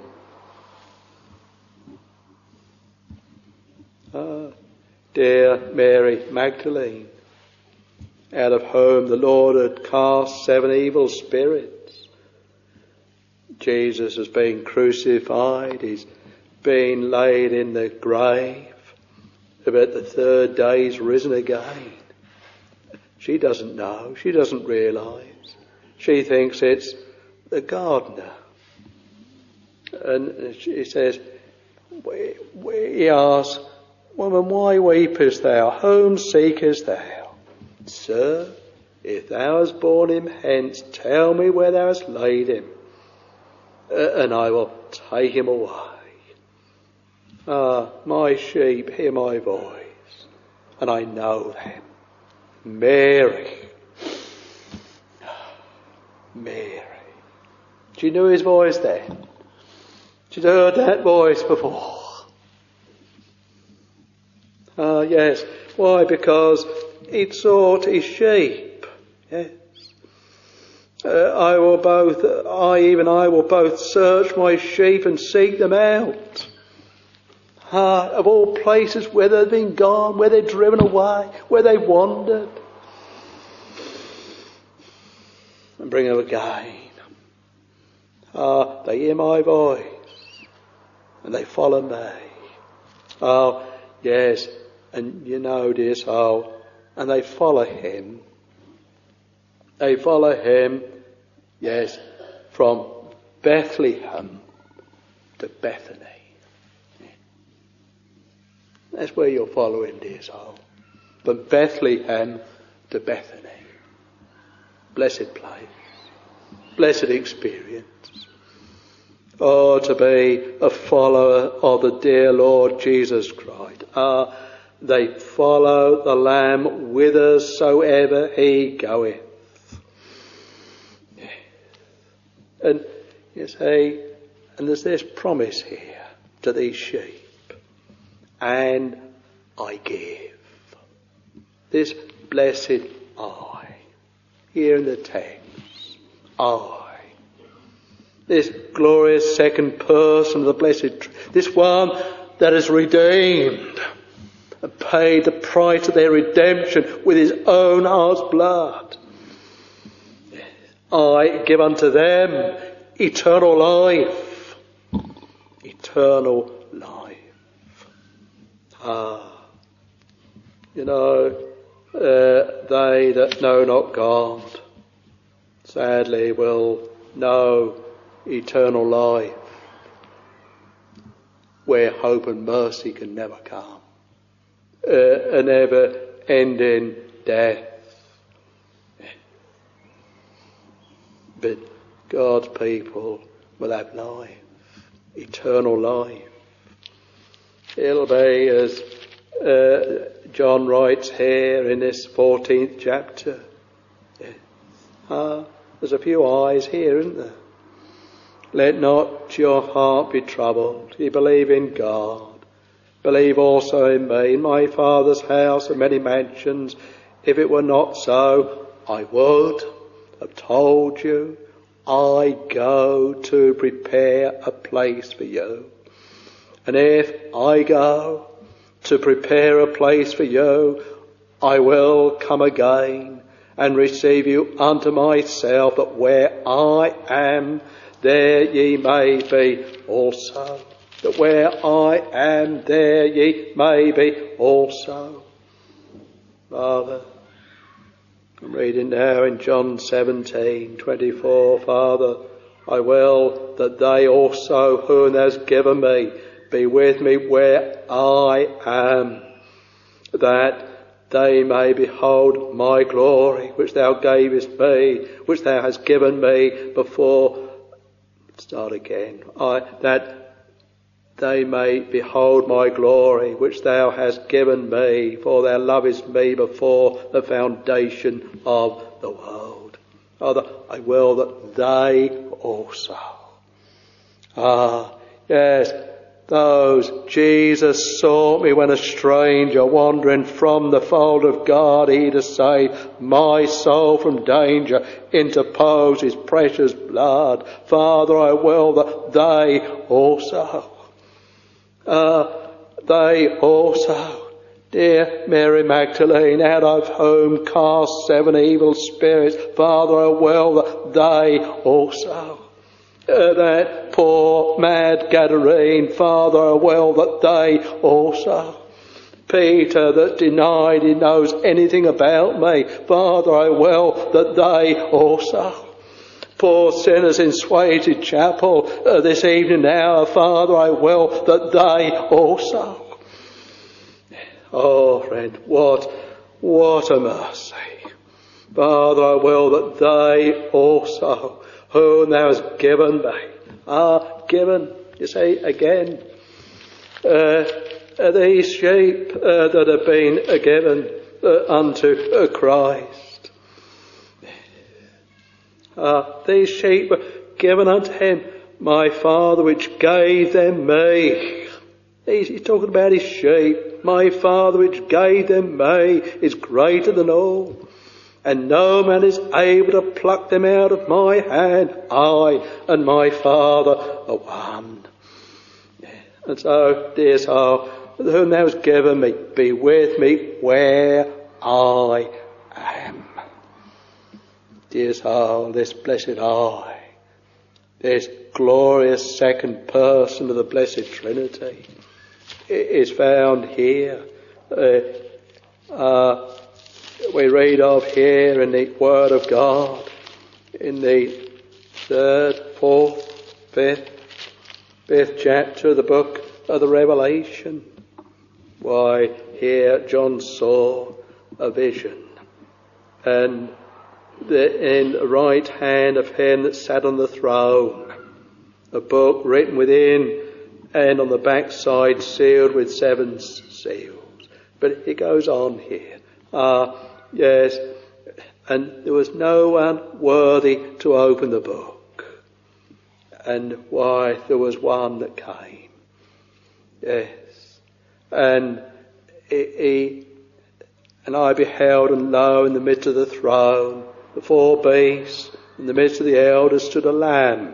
Ah, dear Mary Magdalene, out of whom the Lord had cast seven evil spirits. Jesus has been crucified, he's been laid in the grave, about the third day he's risen again. She doesn't know, she doesn't realise. She thinks it's the gardener. And she says, he asks, woman, why weepest thou? Whom seekest thou? Sir, if thou hast borne him hence, tell me where thou hast laid him, uh, and I will take him away. Ah, my sheep hear my voice, and I know them. Mary. Mary. Do you know his voice then? Did you heard that voice before? Ah, yes. Why? Because he'd sought his sheep. Yes. Uh, I will both, I, even I will both search my sheep and seek them out. Ah, of all places where they've been gone, where they're driven away, where they've wandered. And bring them again. Ah, they hear my voice and they follow me. Oh, yes, and you know, dear soul, and they follow him. They follow him, yes, from Bethlehem to Bethany. That's where you'll follow him, dear soul. From Bethlehem to Bethany. Blessed place. Blessed experience. Oh, to be a follower of the dear Lord Jesus Christ. Ah, they follow the Lamb whithersoever he goeth. And you see, and there's this promise here to these sheep. And I give. This blessed I. Here in the text. I. this glorious second person of the Blessed, this one that has redeemed and paid the price of their redemption with his own heart's blood. I give unto them eternal life. Eternal life. Ah, you know, uh, they that know not God, sadly will know eternal life, where hope and mercy can never come. Uh, a never-ending death. But God's people will have life, eternal life. It'll be as uh, John writes here in this fourteenth chapter. Uh, there's a few eyes here, isn't there? Let not your heart be troubled. You believe in God. Believe also in me. In my Father's house are many mansions. If it were not so, I would have told you. I go to prepare a place for you. And if I go to prepare a place for you, I will come again and receive you unto myself, that where I am, there ye may be also. That where I am, there ye may be also. Father, I'm reading now in John seventeen twenty-four. Father, I will that they also whom thou hast given me be with me where I am, that they may behold my glory, which thou gavest me, which thou hast given me before. Start again. I, that they may behold my glory, which thou hast given me, for thou lovest me before the foundation of the world. Father, I will that they also. Ah, yes, those Jesus sought me when a stranger, wandering from the fold of God, he to save my soul from danger, interpose his precious blood. Father, I will that they also. Uh, they also, dear Mary Magdalene, out of whom cast seven evil spirits, Father, I will that they also. Uh, that poor mad Gadarene, Father, I will that they also. Peter that denied he knows anything about me, Father, I will that they also. Poor sinners in Swaited Chapel uh, this evening hour, Father, I will that they also. Oh, friend, what, what a mercy. Father, I will that they also, whom thou hast given me, are given, you see, again, uh, these sheep uh, that have been uh, given uh, unto uh, Christ. Uh, these sheep were given unto him, my Father which gave them me. He's, he's talking about his sheep. My Father which gave them me is greater than all, and no man is able to pluck them out of my hand. I and my Father are one. And so, dear soul, whom thou hast given me, be with me where I am. Dear soul, this blessed I, this glorious second person of the Blessed Trinity, is found here. Uh, uh, we read of here in the Word of God, in the third, fourth, fifth, fifth chapter of the book of the Revelation. Why, here John saw a vision, and the, in the right hand of him that sat on the throne, a book written within and on the backside sealed with seven seals. But it goes on here. Ah, yes, and there was no one worthy to open the book. And why, there was one that came. Yes, and he, he and I beheld, and lo, in the midst of the throne, the four beasts, in the midst of the elders stood a lamb,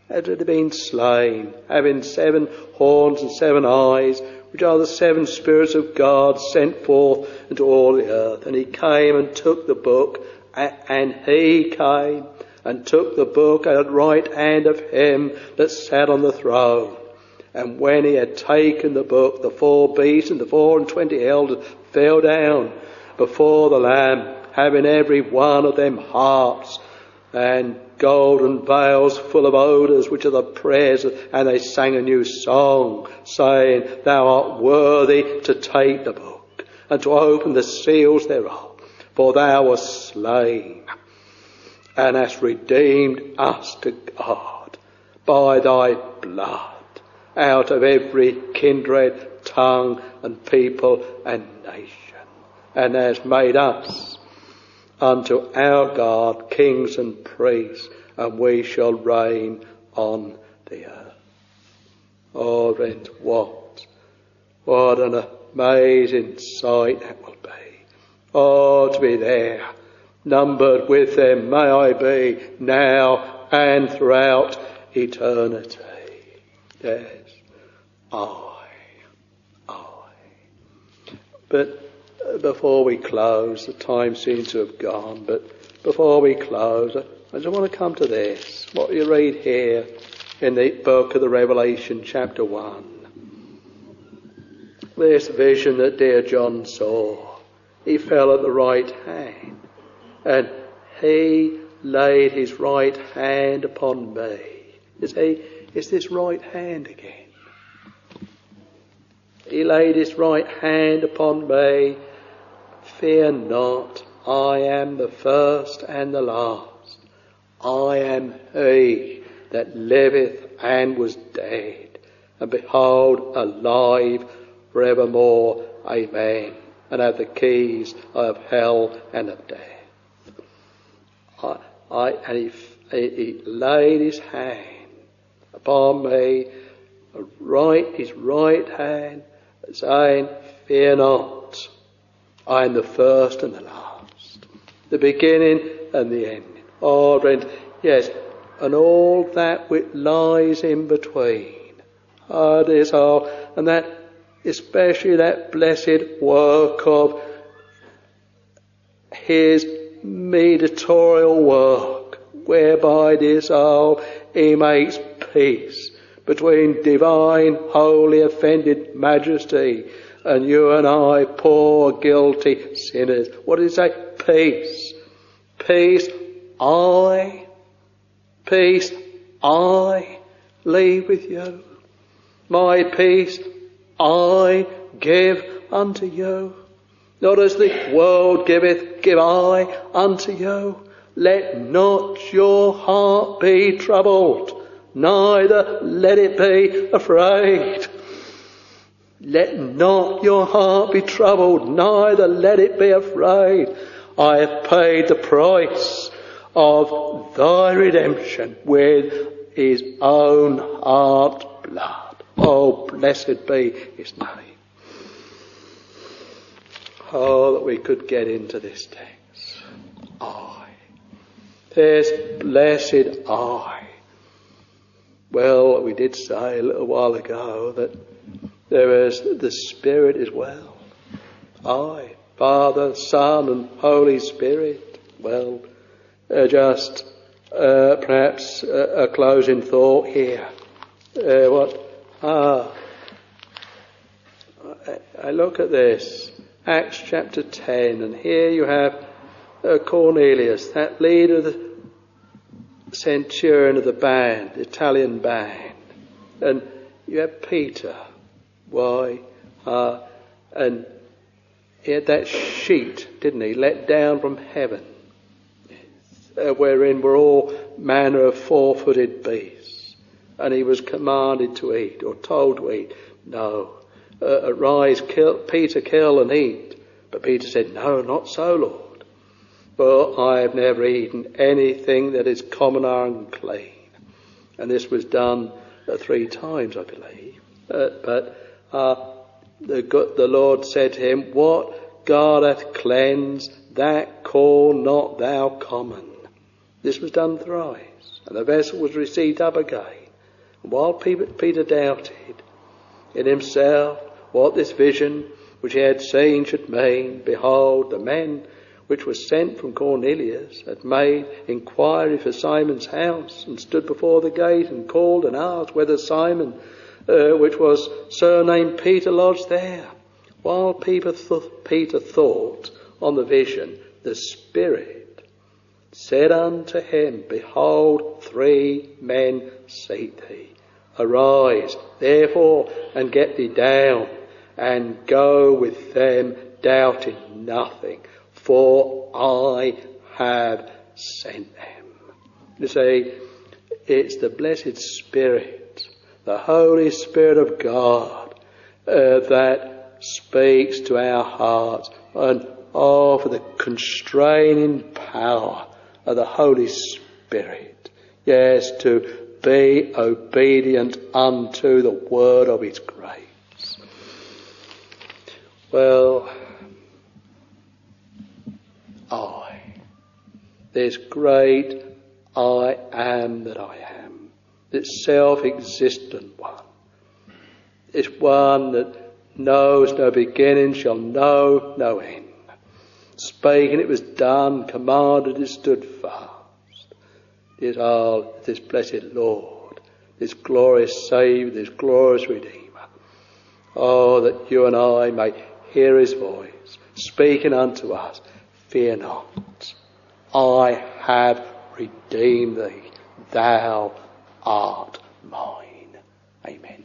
as it had been slain, having seven horns and seven eyes, which are the seven spirits of God sent forth into all the earth. And he came and took the book, and he came and took the book at the right hand of him that sat on the throne. And when he had taken the book, the four beasts and the four and twenty elders fell down before the Lamb, having every one of them harps and golden veils full of odours, which are the prayers, and they sang a new song, saying, Thou art worthy to take the book and to open the seals thereof, for thou wast slain and hast redeemed us to God by thy blood out of every kindred, tongue and people and nation, and hast made us unto our God kings and priests, and we shall reign on the earth. Oh, friends, what, what an amazing sight that will be. Oh, to be there, numbered with them may I be, now and throughout eternity. Yes, I, I. But before we close, the time seems to have gone, but before we close, I just want to come to this, what you read here in the book of the Revelation, chapter one. This vision that dear John saw, he fell at the right hand, and he laid his right hand upon me. You see, it's this right hand again. He laid his right hand upon me. Fear not, I am the first and the last. I am he that liveth and was dead, and behold, alive forevermore. Amen. And have the keys of hell and of death. I, I, and he, he, he laid his hand upon me, right, his right hand, saying, Fear not, I am the first and the last, the beginning and the end. Oh, friends, yes, and all that which lies in between. Oh, this all, and that, especially that blessed work of his mediatorial work, whereby this all, he makes peace between divine, holy, offended majesty and you and I, poor, guilty sinners. What did he say? Peace. Peace I, peace I leave with you. My peace I give unto you. Not as the world giveth, give I unto you. Let not your heart be troubled, neither let it be afraid. Let not your heart be troubled, neither let it be afraid. I have paid the price of thy redemption with his own heart blood. Oh, blessed be his name. Oh, that we could get into this text. I. This blessed I. Well, we did say a little while ago that there is the Spirit as well. I, Father, Son and Holy Spirit. Well, uh, just uh, perhaps a, a closing thought here. Uh, what? Ah, I, I look at this. Acts chapter ten, and here you have uh, Cornelius, that leader of the centurion of the band, the Italian band, and you have Peter. Why? Uh, and he had that sheet, didn't he, let down from heaven, uh, wherein were all manner of four-footed beasts, and he was commanded to eat, or told to eat. No. Uh, arise, kill, Peter, kill and eat. But Peter said, no, not so, Lord. For I have never eaten anything that is common or unclean. And this was done uh, three times, I believe. Uh, but uh, the, the Lord said to him, what God hath cleansed, that call not thou common. This was done thrice, and the vessel was received up again. And while Peter doubted in himself what this vision which he had seen should mean, behold, the men which were sent from Cornelius had made inquiry for Simon's house, and stood before the gate, and called and asked whether Simon, uh, which was surnamed Peter, lodged there. While Peter, th- Peter thought on the vision, the Spirit said unto him, behold, three men seek thee. Arise, therefore, and get thee down, and go with them, doubting nothing, for I have sent them. You see, it's the blessed Spirit, the Holy Spirit of God, uh, that speaks to our hearts, and oh, for the constraining power of the Holy Spirit, yes, to be obedient unto the word of his grace. Well, I, this great I am that I am, this self-existent one, this one that knows no beginning, shall know no end. Spake and it was done, commanded it stood fast. This, oh, this blessed Lord, this glorious Saviour, this glorious Redeemer. Oh, that you and I may hear his voice, speaking unto us, fear not, I have redeemed thee, thou art mine. Amen.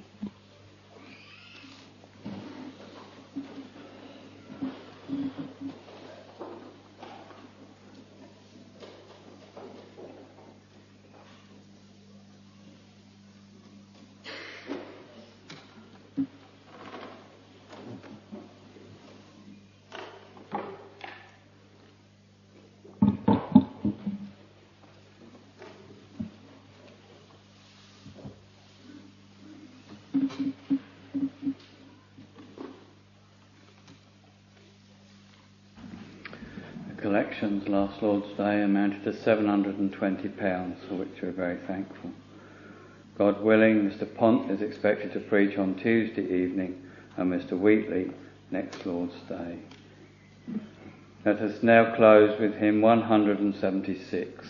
Collections last Lord's Day amounted to seven hundred and twenty pounds, for which we're very thankful. God willing, Mister Pont is expected to preach on Tuesday evening, and Mister Wheatley next Lord's Day. Let us now close with hymn one hundred and seventy-six.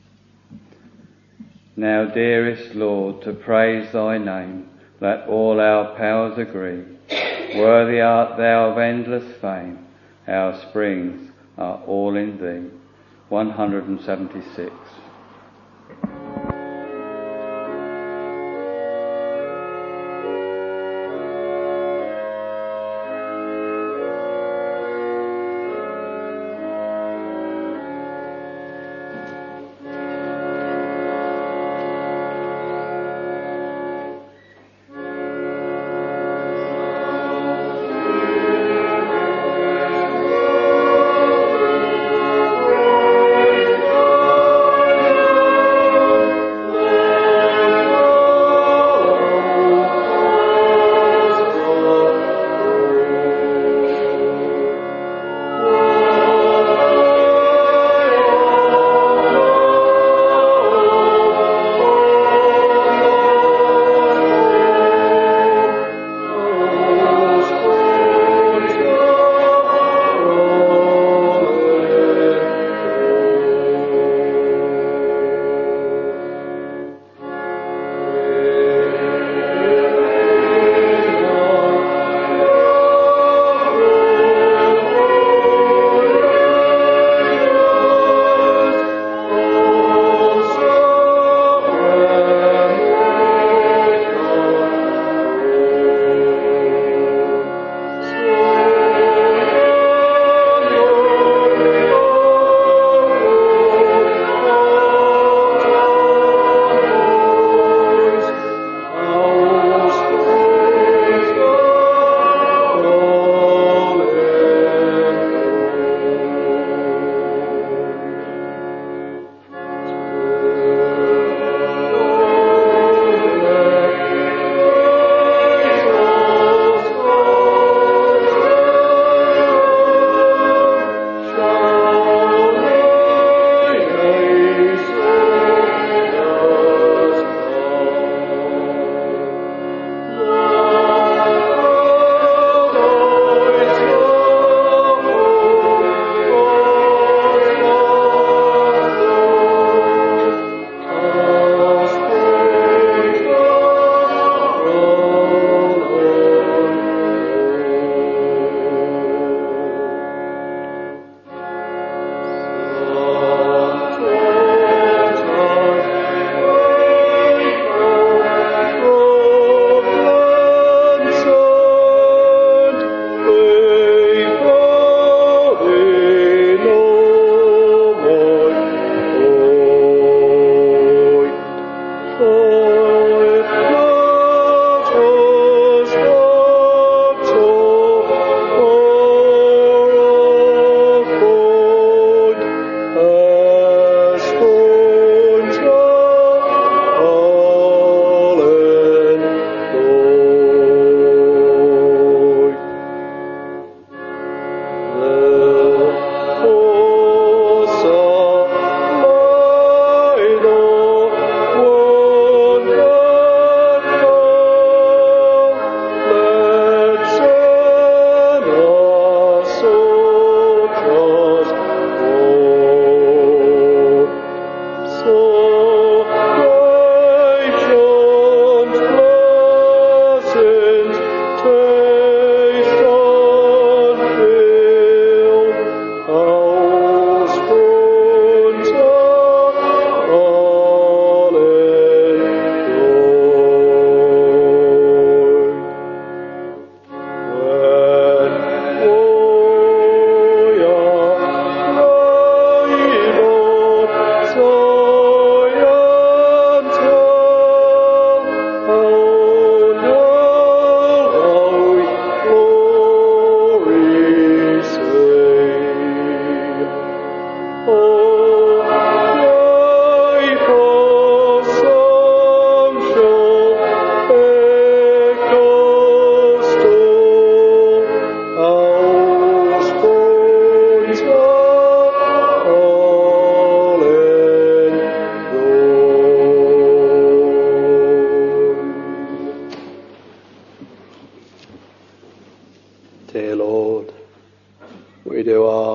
Now, dearest Lord, to praise thy name, let all our powers agree. Worthy art thou of endless fame, our springs are all in thee. one hundred and seventy-six. Amen.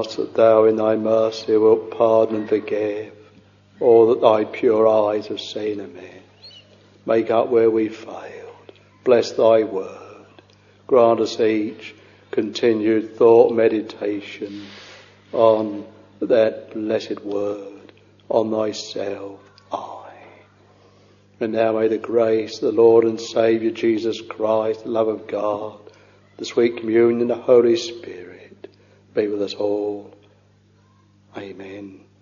ask that thou in thy mercy wilt pardon and forgive all that thy pure eyes have seen amiss. Make up where we failed. Bless thy word. Grant us each continued thought, meditation on that blessed word, on thyself, I. And now may the grace of the Lord and Saviour Jesus Christ, the love of God, the sweet communion of the Holy Spirit be with us all. Amen.